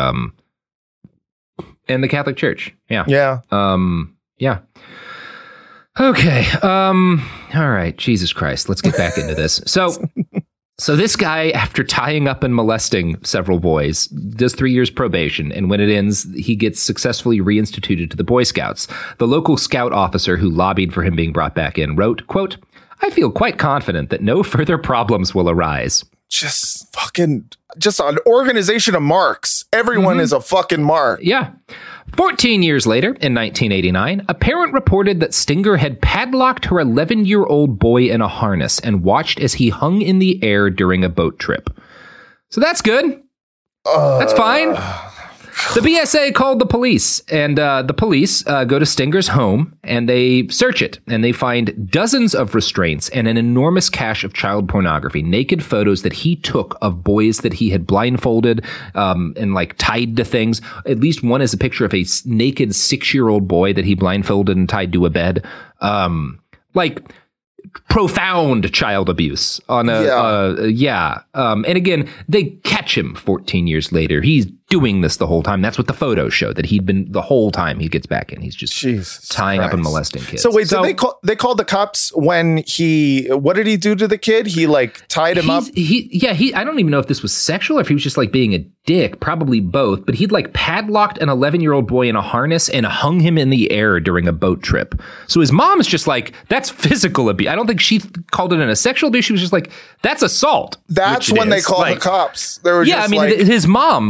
and the Catholic Church. Yeah. Yeah. Okay. All right. Jesus Christ. Let's get back into this. So this guy, after tying up and molesting several boys, does 3 years probation. And when it ends, he gets successfully reinstituted to the Boy Scouts. The local scout officer who lobbied for him being brought back in wrote, quote, "I feel quite confident that no further problems will arise." Just an organization of marks. Everyone is a fucking mark. Yeah. 14 years later, in 1989, a parent reported that Stinger had padlocked her 11-year-old boy in a harness and watched as he hung in the air during a boat trip. So that's good. That's fine. The BSA called the police, and the police go to Stinger's home, and they search it, and they find dozens of restraints and an enormous cache of child pornography, naked photos that he took of boys that he had blindfolded and like tied to things. At least one is a picture of a naked 6-year-old boy that he blindfolded and tied to a bed. Like profound child abuse on and again, they catch him 14 years later. He's doing this the whole time. That's what the photos show, that he'd been the whole time he gets back in. He's just tying up and molesting kids. So wait, did they called the cops when what did he do to the kid? He like tied him up? I don't even know if this was sexual or if he was just like being a dick, probably both, but he'd like padlocked an 11-year-old boy in a harness and hung him in the air during a boat trip. So his mom's just like, that's physical abuse. I don't think she called it a sexual abuse. She was just like, that's assault. That's when they called the cops. They were his mom calls the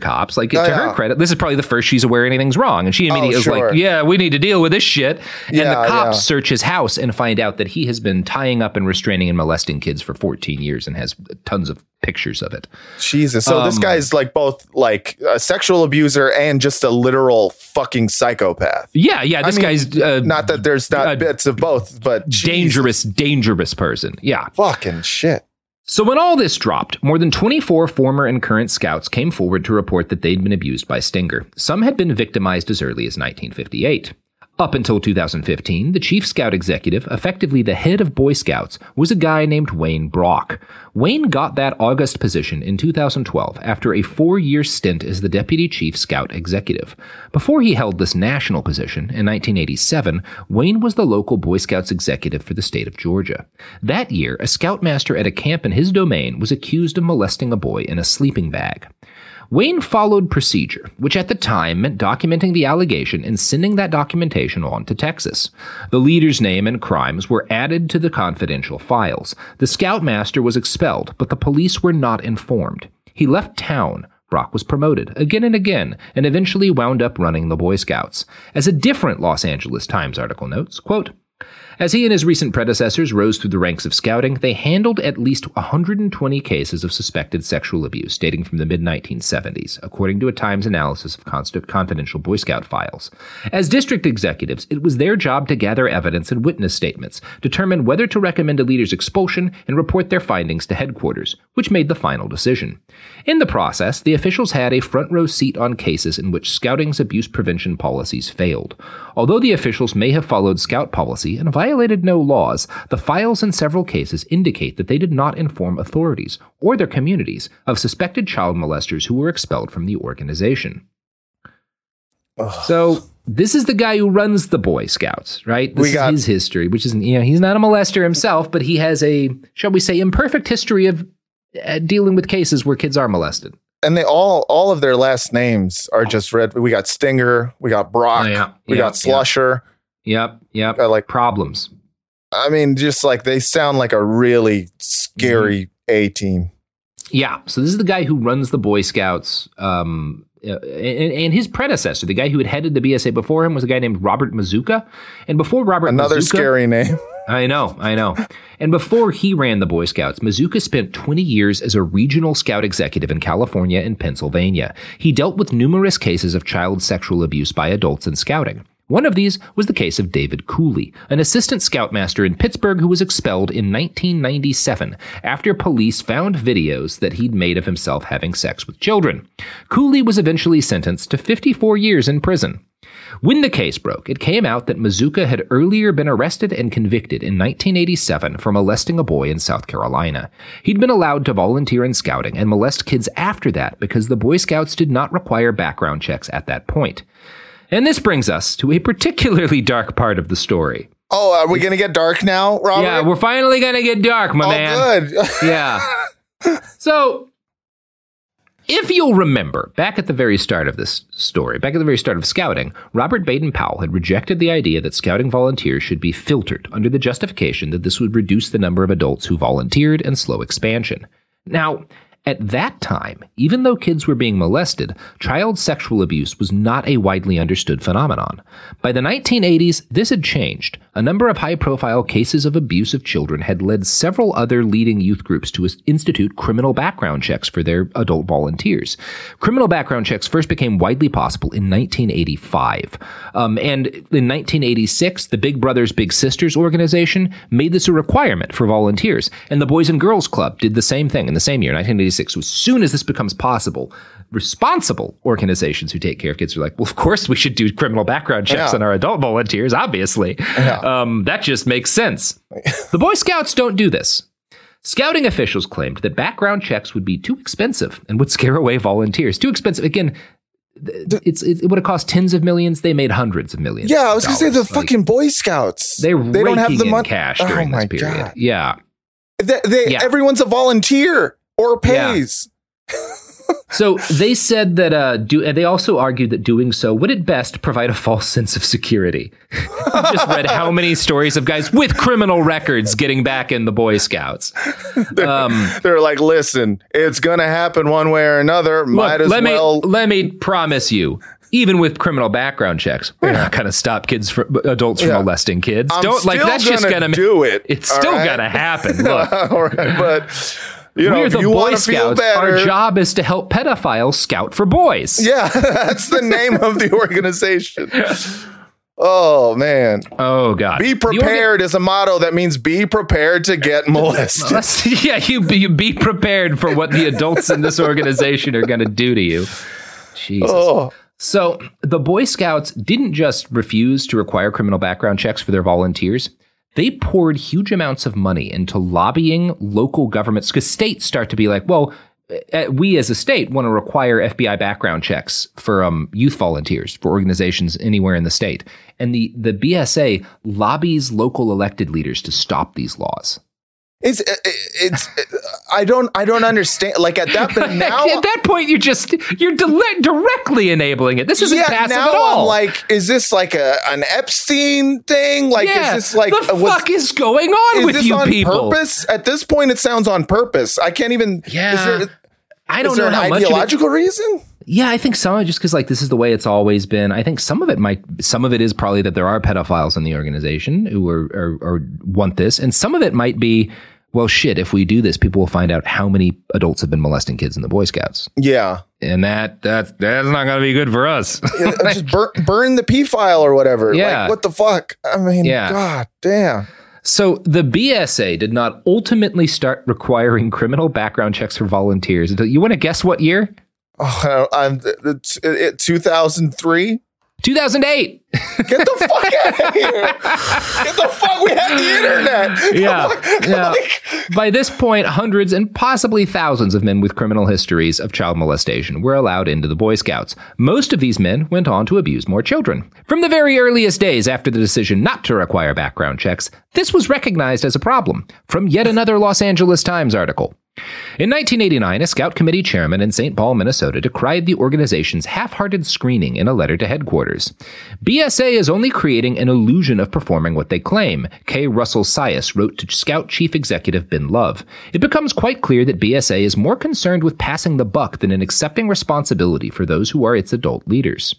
cops. Like, to her credit, this is probably the first she's aware anything's wrong. And she immediately is like, yeah, we need to deal with this shit. And the cops search his house and find out that he has been tying up and restraining and molesting kids for 14 years and has tons of pictures of it. Jesus. So this guy's like both like a sexual abuser and just a literal fucking psychopath. Yeah. This guy's not that there's not bits of both, but dangerous person. Yeah. Fucking shit. So when all this dropped, more than 24 former and current scouts came forward to report that they'd been abused by Stinger. Some had been victimized as early as 1958. Up until 2015, the chief scout executive, effectively the head of Boy Scouts, was a guy named Wayne Brock. Wayne got that august position in 2012 after a 4-year stint as the deputy chief scout executive. Before he held this national position, in 1987, Wayne was the local Boy Scouts executive for the state of Georgia. That year, a scoutmaster at a camp in his domain was accused of molesting a boy in a sleeping bag. Wayne followed procedure, which at the time meant documenting the allegation and sending that documentation on to Texas. The leader's name and crimes were added to the confidential files. The scoutmaster was expelled, but the police were not informed. He left town. Brock was promoted again and again, and eventually wound up running the Boy Scouts. As a different Los Angeles Times article notes, quote, as he and his recent predecessors rose through the ranks of scouting, they handled at least 120 cases of suspected sexual abuse dating from the mid-1970s, according to a Times analysis of confidential Boy Scout files. As district executives, it was their job to gather evidence and witness statements, determine whether to recommend a leader's expulsion, and report their findings to headquarters, which made the final decision. In the process, the officials had a front-row seat on cases in which scouting's abuse prevention policies failed. Although the officials may have followed scout policy and violated no laws, the files in several cases indicate that they did not inform authorities or their communities of suspected child molesters who were expelled from the organization. Ugh. So this is the guy who runs the Boy Scouts, right? This is his history, which isn't, he's not a molester himself, but he has a, shall we say, imperfect history of dealing with cases where kids are molested. And they all of their last names are just red. We got Stinger, we got Brock, we got Slusher. Yep. Like problems. I mean, just like they sound like a really scary A team. Yeah. So this is the guy who runs the Boy Scouts. And his predecessor, the guy who had headed the BSA before him, was a guy named Robert Mazuka. And before Robert Another scary name. I know. And before he ran the Boy Scouts, Mazuka spent 20 years as a regional scout executive in California and Pennsylvania. He dealt with numerous cases of child sexual abuse by adults in scouting. One of these was the case of David Cooley, an assistant scoutmaster in Pittsburgh who was expelled in 1997 after police found videos that he'd made of himself having sex with children. Cooley was eventually sentenced to 54 years in prison. When the case broke, it came out that Mazuka had earlier been arrested and convicted in 1987 for molesting a boy in South Carolina. He'd been allowed to volunteer in scouting and molest kids after that because the Boy Scouts did not require background checks at that point. And this brings us to a particularly dark part of the story. Oh, are we going to get dark now, Robert? Yeah, we're finally going to get dark, my man. Good. Yeah. So, if you'll remember, back at the very start of this story, back at the very start of scouting, Robert Baden-Powell had rejected the idea that scouting volunteers should be filtered under the justification that this would reduce the number of adults who volunteered and slow expansion. Now, at that time, even though kids were being molested, child sexual abuse was not a widely understood phenomenon. By the 1980s, this had changed. A number of high-profile cases of abuse of children had led several other leading youth groups to institute criminal background checks for their adult volunteers. Criminal background checks first became widely possible in 1985. And in 1986, the Big Brothers Big Sisters organization made this a requirement for volunteers. And the Boys and Girls Club did the same thing in the same year, 1986. So as soon as this becomes possible, responsible organizations who take care of kids are like, well, of course we should do criminal background checks on our adult volunteers, obviously. That just makes sense. The Boy Scouts don't do this. Scouting officials claimed that background checks would be too expensive and would scare away volunteers. Too expensive. Again, it would have cost tens of millions. They made hundreds of millions. Yeah, I was going to say the fucking Boy Scouts. They don't have the money. Cash during this period. God. Yeah. Everyone's a volunteer or pays. So they said that they also argued that doing so would at best provide a false sense of security. I just read how many stories of guys with criminal records getting back in the Boy Scouts. They're like, listen, it's going to happen one way or another. Let me promise you. Even with criminal background checks, we're not going to stop adults from molesting kids. That's just going to do it. It's still going to happen. Look, all right, but we're the Boy Scouts. Our job is to help pedophiles scout for boys. Yeah, that's the name of the organization. Oh man. Oh God. Be prepared is a motto that means be prepared to get molested. Yeah, you be prepared for what the adults in this organization are going to do to you. Jesus. Oh. So the Boy Scouts didn't just refuse to require criminal background checks for their volunteers. They poured huge amounts of money into lobbying local governments because states start to be like, well, we as a state want to require FBI background checks for youth volunteers for organizations anywhere in the state. And the BSA lobbies local elected leaders to stop these laws. I don't understand. Like at that point, you're directly enabling it. This isn't passive at all. I'm like, is this like an Epstein thing? Like, is this like the fuck is going on with you people? Purpose? At this point, it sounds on purpose. I can't even. Yeah, I don't know how much ideological reason. Yeah, I think some of it just because like this is the way it's always been. I think some of it is probably that there are pedophiles in the organization who are want this, and some of it might be. Well, shit, if we do this, people will find out how many adults have been molesting kids in the Boy Scouts. Yeah. And that's not going to be good for us. Just burn the P file or whatever. Yeah. Like, what the fuck? I mean, God damn. So the BSA did not ultimately start requiring criminal background checks for volunteers. You want to guess what year? Oh, 2003? 2008. Get the fuck out of here. Get the fuck. We have the internet. Yeah. By this point, hundreds and possibly thousands of men with criminal histories of child molestation were allowed into the Boy Scouts. Most of these men went on to abuse more children. From the very earliest days after the decision not to require background checks, this was recognized as a problem. From yet another Los Angeles Times article. In 1989, a Scout Committee chairman in St. Paul, Minnesota, decried the organization's half-hearted screening in a letter to headquarters. BSA is only creating an illusion of performing what they claim, K. Russell Sias wrote to Scout Chief Executive Ben Love. It becomes quite clear that BSA is more concerned with passing the buck than in accepting responsibility for those who are its adult leaders.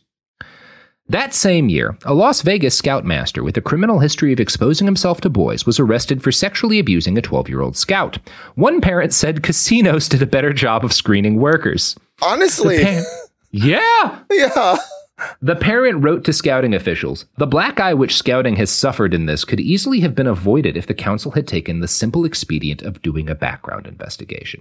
That same year, a Las Vegas scoutmaster with a criminal history of exposing himself to boys was arrested for sexually abusing a 12-year-old scout. One parent said casinos did a better job of screening workers. Honestly. Yeah. Yeah. The parent wrote to scouting officials, "The black eye which scouting has suffered in this could easily have been avoided if the council had taken the simple expedient of doing a background investigation."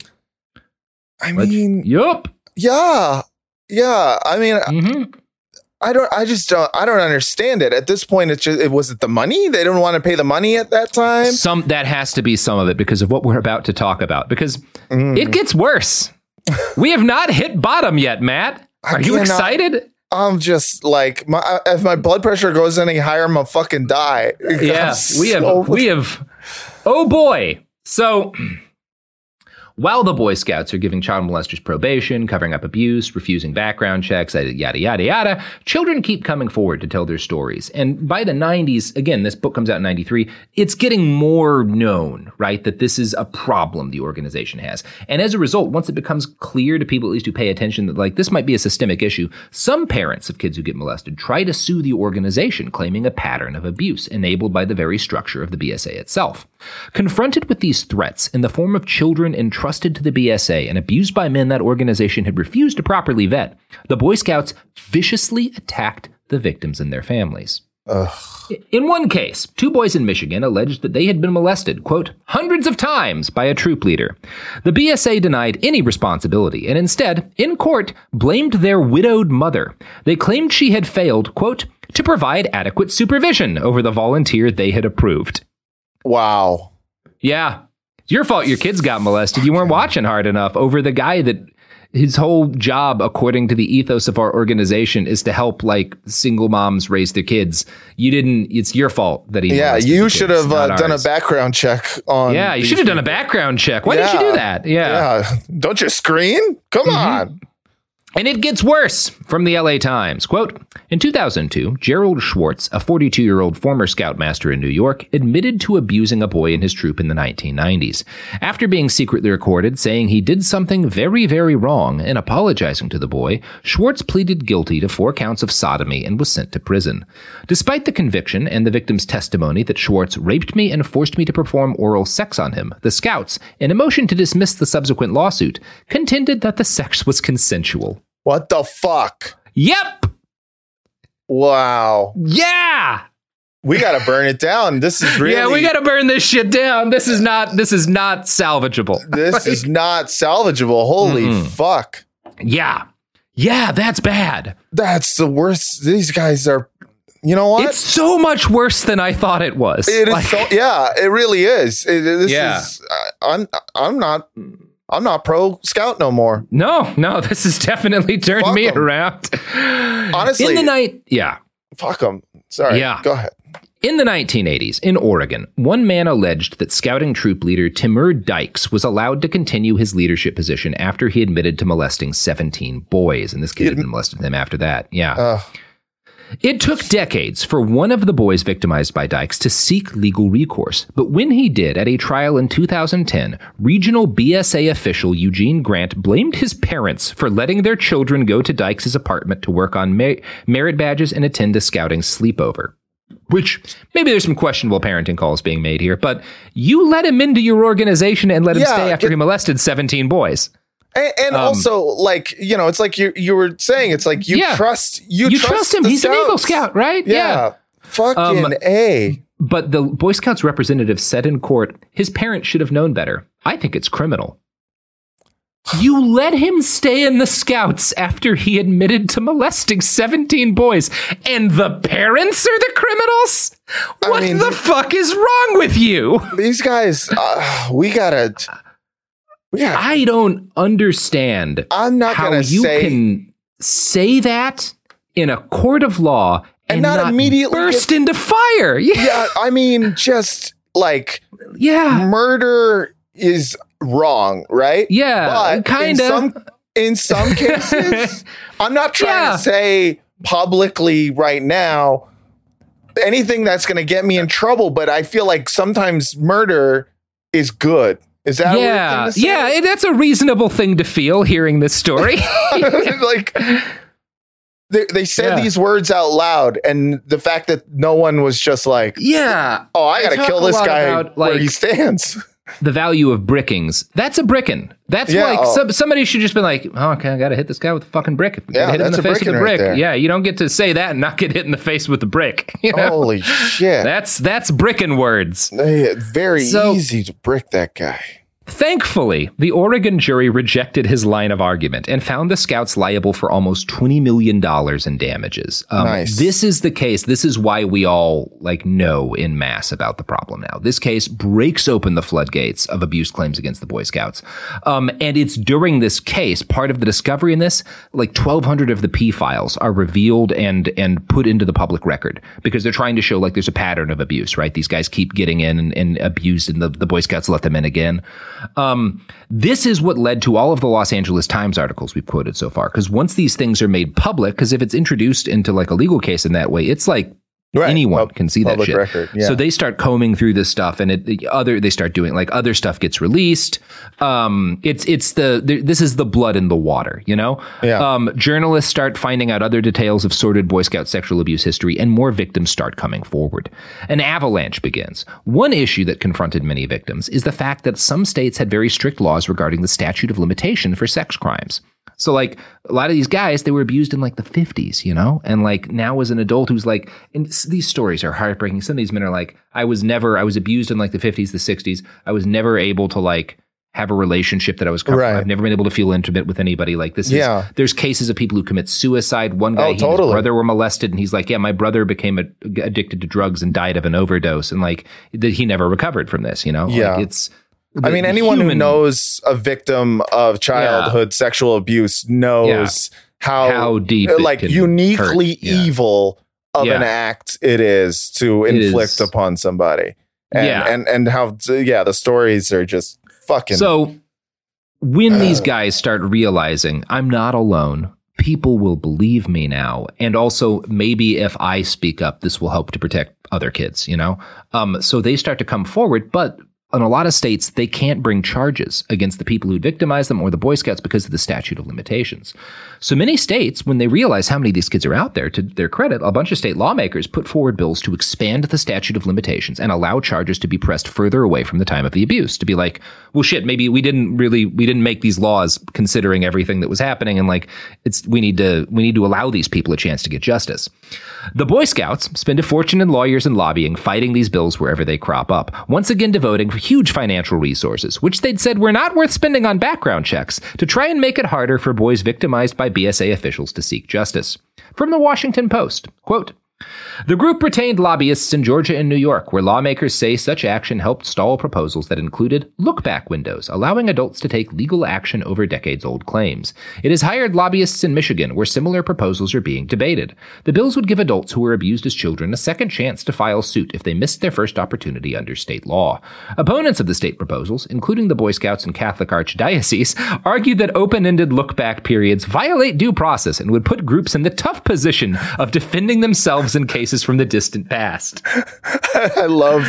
I mean, yup. Yeah. Yeah. I mean, I don't understand it. At this point, was it the money? They didn't want to pay the money at that time? That has to be some of it because of what we're about to talk about, because it gets worse. We have not hit bottom yet, Matt. Are you excited? I'm just like, if my blood pressure goes any higher, I'm gonna fucking die. Yeah, we have. Oh boy. So while the Boy Scouts are giving child molesters probation, covering up abuse, refusing background checks, yada, yada, yada, children keep coming forward to tell their stories. And by the 90s, again, this book comes out in 93, it's getting more known, right, that this is a problem the organization has. And as a result, once it becomes clear to people, at least who pay attention, that like this might be a systemic issue, some parents of kids who get molested try to sue the organization, claiming a pattern of abuse enabled by the very structure of the BSA itself. Confronted with these threats in the form of children entrusted to the BSA and abused by men that organization had refused to properly vet, the Boy Scouts viciously attacked the victims and their families. Ugh. In one case, 2 boys in Michigan alleged that they had been molested, quote, hundreds of times by a troop leader. The BSA denied any responsibility and instead, in court, blamed their widowed mother. They claimed she had failed, quote, to provide adequate supervision over the volunteer they had approved. Wow. Yeah. It's your fault your kids got molested. You weren't watching hard enough over the guy that his whole job, according to the ethos of our organization, is to help like single moms raise their kids. You didn't. It's your fault that he. Yeah, you should have done a background check on. Yeah, you should have done a background check. Why didn't you do that? Yeah. Don't you screen? Come on. And it gets worse. From the LA Times, quote, in 2002, Gerald Schwartz, a 42-year-old former scoutmaster in New York, admitted to abusing a boy in his troop in the 1990s. After being secretly recorded saying he did something very, very wrong and apologizing to the boy, Schwartz pleaded guilty to 4 counts of sodomy and was sent to prison. Despite the conviction and the victim's testimony that Schwartz raped me and forced me to perform oral sex on him, the scouts, in a motion to dismiss the subsequent lawsuit, contended that the sex was consensual. What the fuck? Yep. Wow. Yeah. We got to burn it down. This is really... Yeah, we got to burn this shit down. This is not salvageable. This is not salvageable. Holy fuck. Yeah. Yeah, that's bad. That's the worst. These guys are... You know what? It's so much worse than I thought it was. It is so... Yeah, it really is. I'm not pro scout no more. No, this has definitely turned me around. Honestly. In the night, yeah. Fuck them. Sorry. Yeah. Go ahead. In the 1980s, in Oregon, one man alleged that scouting troop leader Timur Dykes was allowed to continue his leadership position after he admitted to molesting 17 boys. And this kid had been molesting them after that. Yeah. It took decades for one of the boys victimized by Dykes to seek legal recourse, but when he did at a trial in 2010, regional BSA official Eugene Grant blamed his parents for letting their children go to Dykes' apartment to work on merit badges and attend a scouting sleepover. Which, maybe there's some questionable parenting calls being made here, but you let him into your organization and let him stay after he molested 17 boys. And also, like, you know, it's like you were saying, it's like you trust him. He's Scouts. an Eagle Scout, right? Yeah. Fucking A. But the Boy Scouts representative said in court, his parents should have known better. I think it's criminal. You let him stay in the Scouts after he admitted to molesting 17 boys, and the parents are the criminals? What the fuck is wrong with you? These guys, we gotta... I don't understand. I'm not how gonna you can say that in a court of law and not immediately burst into fire. Yeah, I mean, just like murder is wrong, right? Yeah, kind of. In some cases, I'm not trying to say publicly right now anything that's going to get me in trouble, but I feel like sometimes murder is good. Is that a thing to say? Yeah, that's a reasonable thing to feel hearing this story. Like they said these words out loud, and the fact that no one was just like, I gotta kill this guy about, where he stands. The value of brickings. That's a brickin'. That's like somebody should just be like, okay, I gotta hit this guy with a fucking brick. Gotta hit him in the face with a brick. Right, you don't get to say that and not get hit in the face with a brick. You know? Holy shit. That's brickin' words. Very easy to brick that guy. Thankfully, the Oregon jury rejected his line of argument and found the Scouts liable for almost $20 million in damages. Nice. This is the case. This is why we all know in mass about the problem now. This case breaks open the floodgates of abuse claims against the Boy Scouts. And it's during this case, part of the discovery in this, 1,200 of the P files are revealed and put into the public record because they're trying to show there's a pattern of abuse, right? These guys keep getting in and abused, and the Boy Scouts let them in again. This is what led to all of the Los Angeles Times articles we've quoted so far. Because once these things are made public, because if it's introduced into a legal case in that way, it's anyone can see that shit. Record, yeah. So they start combing through this stuff, and they start doing other stuff gets released. This is the blood in the water, you know? Yeah. Journalists start finding out other details of sordid Boy Scout sexual abuse history, and more victims start coming forward. An avalanche begins. One issue that confronted many victims is the fact that some states had very strict laws regarding the statute of limitation for sex crimes. So a lot of these guys, they were abused in the 50s, you know? And now as an adult who's and these stories are heartbreaking. Some of these men are I was abused in the 50s, the 60s. I was never able to have a relationship that I was comfortable. Right. I've never been able to feel intimate with anybody like this. There's cases of people who commit suicide. One guy, his brother were molested, and he's my brother became addicted to drugs and died of an overdose. And he never recovered from this, you know? Yeah. Anyone who knows a victim of childhood sexual abuse knows how deep, uniquely evil of an act it is to inflict upon somebody. And how, the stories are just fucking. So when these guys start realizing I'm not alone, people will believe me now. And also, maybe if I speak up, this will help to protect other kids, you know? So they start to come forward, but in a lot of states, they can't bring charges against the people who victimized them or the Boy Scouts because of the statute of limitations. So many states, when they realize how many of these kids are out there, to their credit, a bunch of state lawmakers put forward bills to expand the statute of limitations and allow charges to be pressed further away from the time of the abuse. To be like, well, shit, maybe we didn't make these laws considering everything that was happening, and like we need to allow these people a chance to get justice. The Boy Scouts spend a fortune in lawyers and lobbying fighting these bills wherever they crop up, once again devoting huge financial resources, which they'd said were not worth spending on background checks, to try and make it harder for boys victimized by BSA officials to seek justice. From the Washington Post, quote, "The group retained lobbyists in Georgia and New York, where lawmakers say such action helped stall proposals that included look-back windows, allowing adults to take legal action over decades-old claims. It has hired lobbyists in Michigan, where similar proposals are being debated. The bills would give adults who were abused as children a second chance to file suit if they missed their first opportunity under state law. Opponents of the state proposals, including the Boy Scouts and Catholic Archdiocese, argued that open-ended look-back periods violate due process and would put groups in the tough position of defending themselves in cases from the distant past." I love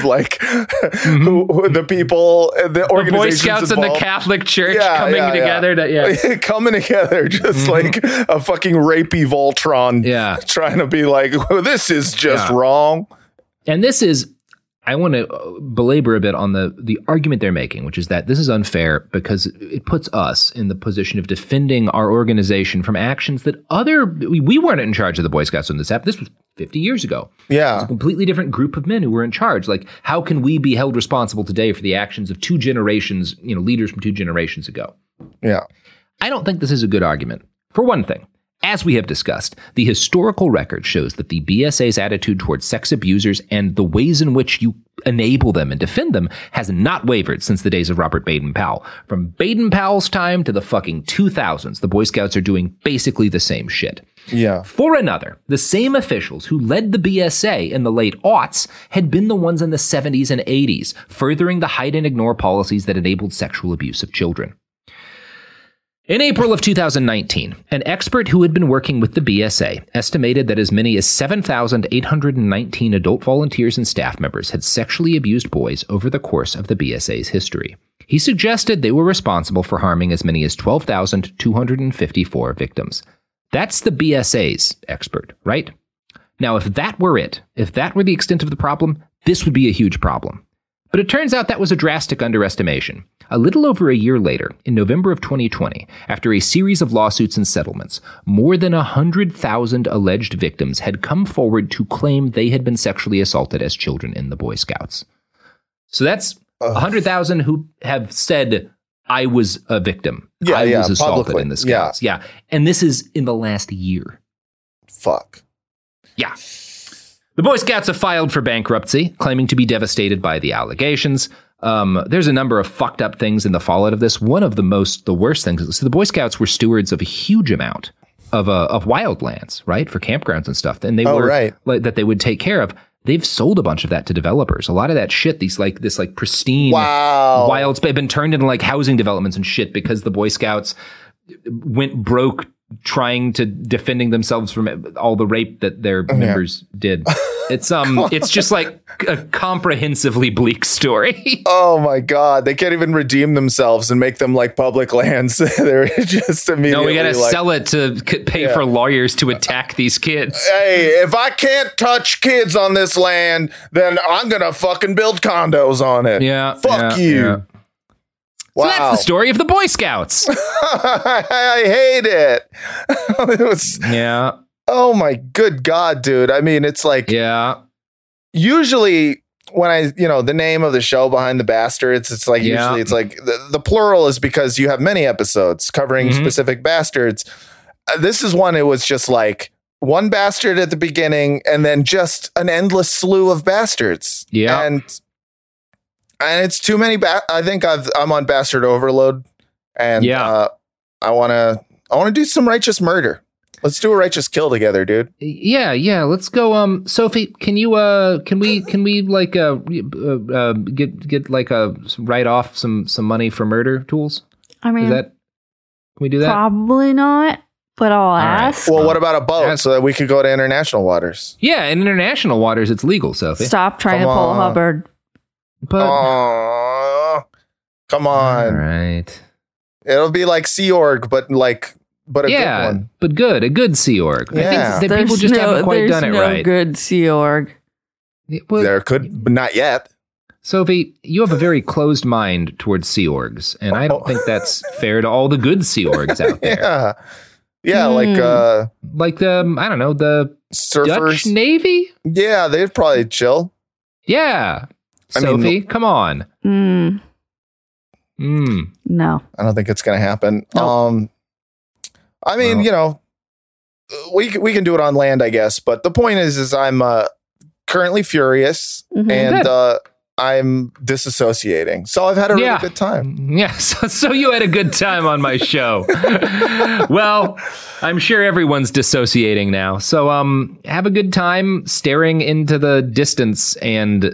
who the people, the organizations, the Boy Scouts involved. And the Catholic Church coming together. Coming together, just like a fucking rapey Voltron. Yeah, trying to be like, well, this is just wrong. And this is, I want to belabor a bit on the argument they're making, which is that this is unfair because it puts us in the position of defending our organization from actions that we weren't in charge of the Boy Scouts on this app. This was 50 years ago. Yeah. It was a completely different group of men who were in charge. Like, how can we be held responsible today for the actions of two generations, leaders from two generations ago? Yeah. I don't think this is a good argument. For one thing, as we have discussed, the historical record shows that the BSA's attitude towards sex abusers and the ways in which you enable them and defend them has not wavered since the days of Robert Baden-Powell. From Baden-Powell's time to the fucking 2000s, the Boy Scouts are doing basically the same shit. Yeah. For another, the same officials who led the BSA in the late aughts had been the ones in the 70s and 80s, furthering the hide and ignore policies that enabled sexual abuse of children. In April of 2019, an expert who had been working with the BSA estimated that as many as 7,819 adult volunteers and staff members had sexually abused boys over the course of the BSA's history. He suggested they were responsible for harming as many as 12,254 victims. That's the BSA's expert, right? Now, if that were it, if that were the extent of the problem, this would be a huge problem. But it turns out that was a drastic underestimation. A little over a year later, in November of 2020, after a series of lawsuits and settlements, more than 100,000 alleged victims had come forward to claim they had been sexually assaulted as children in the Boy Scouts. So that's 100,000 who have said, I was a victim. I was assaulted publicly. In the Scouts. Yeah. And this is in the last year. Fuck. Yeah. The Boy Scouts have filed for bankruptcy, claiming to be devastated by the allegations. There's a number of fucked up things in the fallout of this. One of the worst things. So the Boy Scouts were stewards of a huge amount of wildlands, right, for campgrounds and stuff, and they that they would take care of. They've sold a bunch of that to developers. A lot of that shit, this pristine wild space, been turned into like housing developments and shit because the Boy Scouts went broke trying to defending themselves from all the rape that their members did. It's it's just like a comprehensively bleak story. Oh my God. They can't even redeem themselves and make them like public lands. They're just immediately No, we got to sell it to pay for lawyers to attack these kids. Hey, if I can't touch kids on this land, then I'm going to fucking build condos on it. Yeah. Fuck you. Yeah. Wow. So that's the story of the Boy Scouts. I hate it. Oh my good God, dude. I mean, it's like, usually when the name of the show Behind the Bastards, it's like, usually it's like the plural is because you have many episodes covering specific bastards. This is one, it was just like one bastard at the beginning and then just an endless slew of bastards. Yeah. And it's too many. I think I'm on bastard overload, and I want to do some righteous murder. Let's do a righteous kill together, dude. Yeah. Let's go. Sophie, can we like get like write off some money for murder tools? I mean, can we do that? Probably not. But I'll ask. Well, what about a boat so that we could go to international waters? Yeah, in international waters, it's legal, Sophie. Stop trying to pull Hubbard. But come on. All right. It'll be like Sea Org, but a good one. But a good Sea Org. Yeah. I think that people just haven't quite done it right. Good Sea Org. Well, there could, but not yet. Sophie, you have a very closed mind towards Sea Orgs, and I don't think that's fair to all the good Sea Orgs out there. Yeah, like the I don't know, the surfers. Dutch Navy. Yeah, they'd probably chill. Yeah, Sophie, come on. No, I don't think it's going to happen. No. I mean, we can do it on land, I guess. But the point is I'm currently furious and I'm disassociating. So I've had a really good time. Yeah. So you had a good time on my show. Well, I'm sure everyone's dissociating now. So have a good time staring into the distance and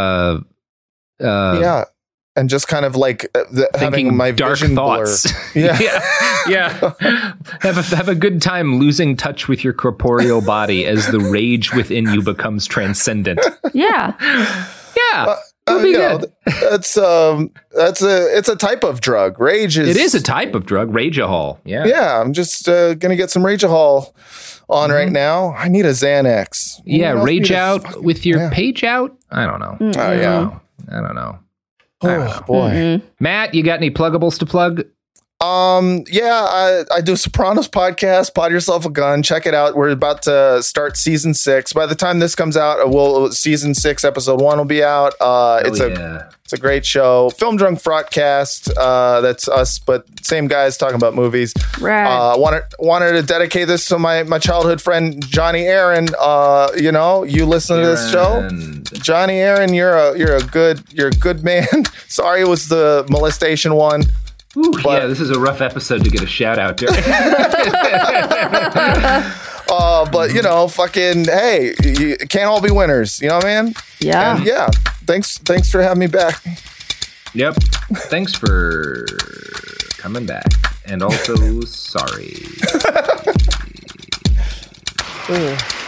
and just kind of like having my dark vision thoughts. Blur. Yeah. Have a good time losing touch with your corporeal body as the rage within you becomes transcendent. Yeah. Yeah. Good. It's a type of drug. Rage is. It is a type of drug. Rageahol. Yeah. Yeah. I'm just gonna get some Rageahol on right now. I need a Xanax. Yeah. Rage out with your page out. I don't know. Oh yeah. I don't know. Oh boy. Matt, you got any pluggables to plug? I do Sopranos podcast, Pod Yourself a Gun. Check it out. We're about to start season 6. By the time this comes out, season 6, episode 1 will be out. It's a great show. Film Drunk Frotcast. That's us, but same guys talking about movies. Right. Wanted to dedicate this to my childhood friend Johnny Aaron. You listen to this show, Johnny Aaron. You're a good man. Sorry, it was the molestation one. Ooh, this is a rough episode to get a shout out during. But fucking hey, you can't all be winners. You know what I mean? Yeah. And thanks for having me back. Yep. Thanks for coming back. And also sorry.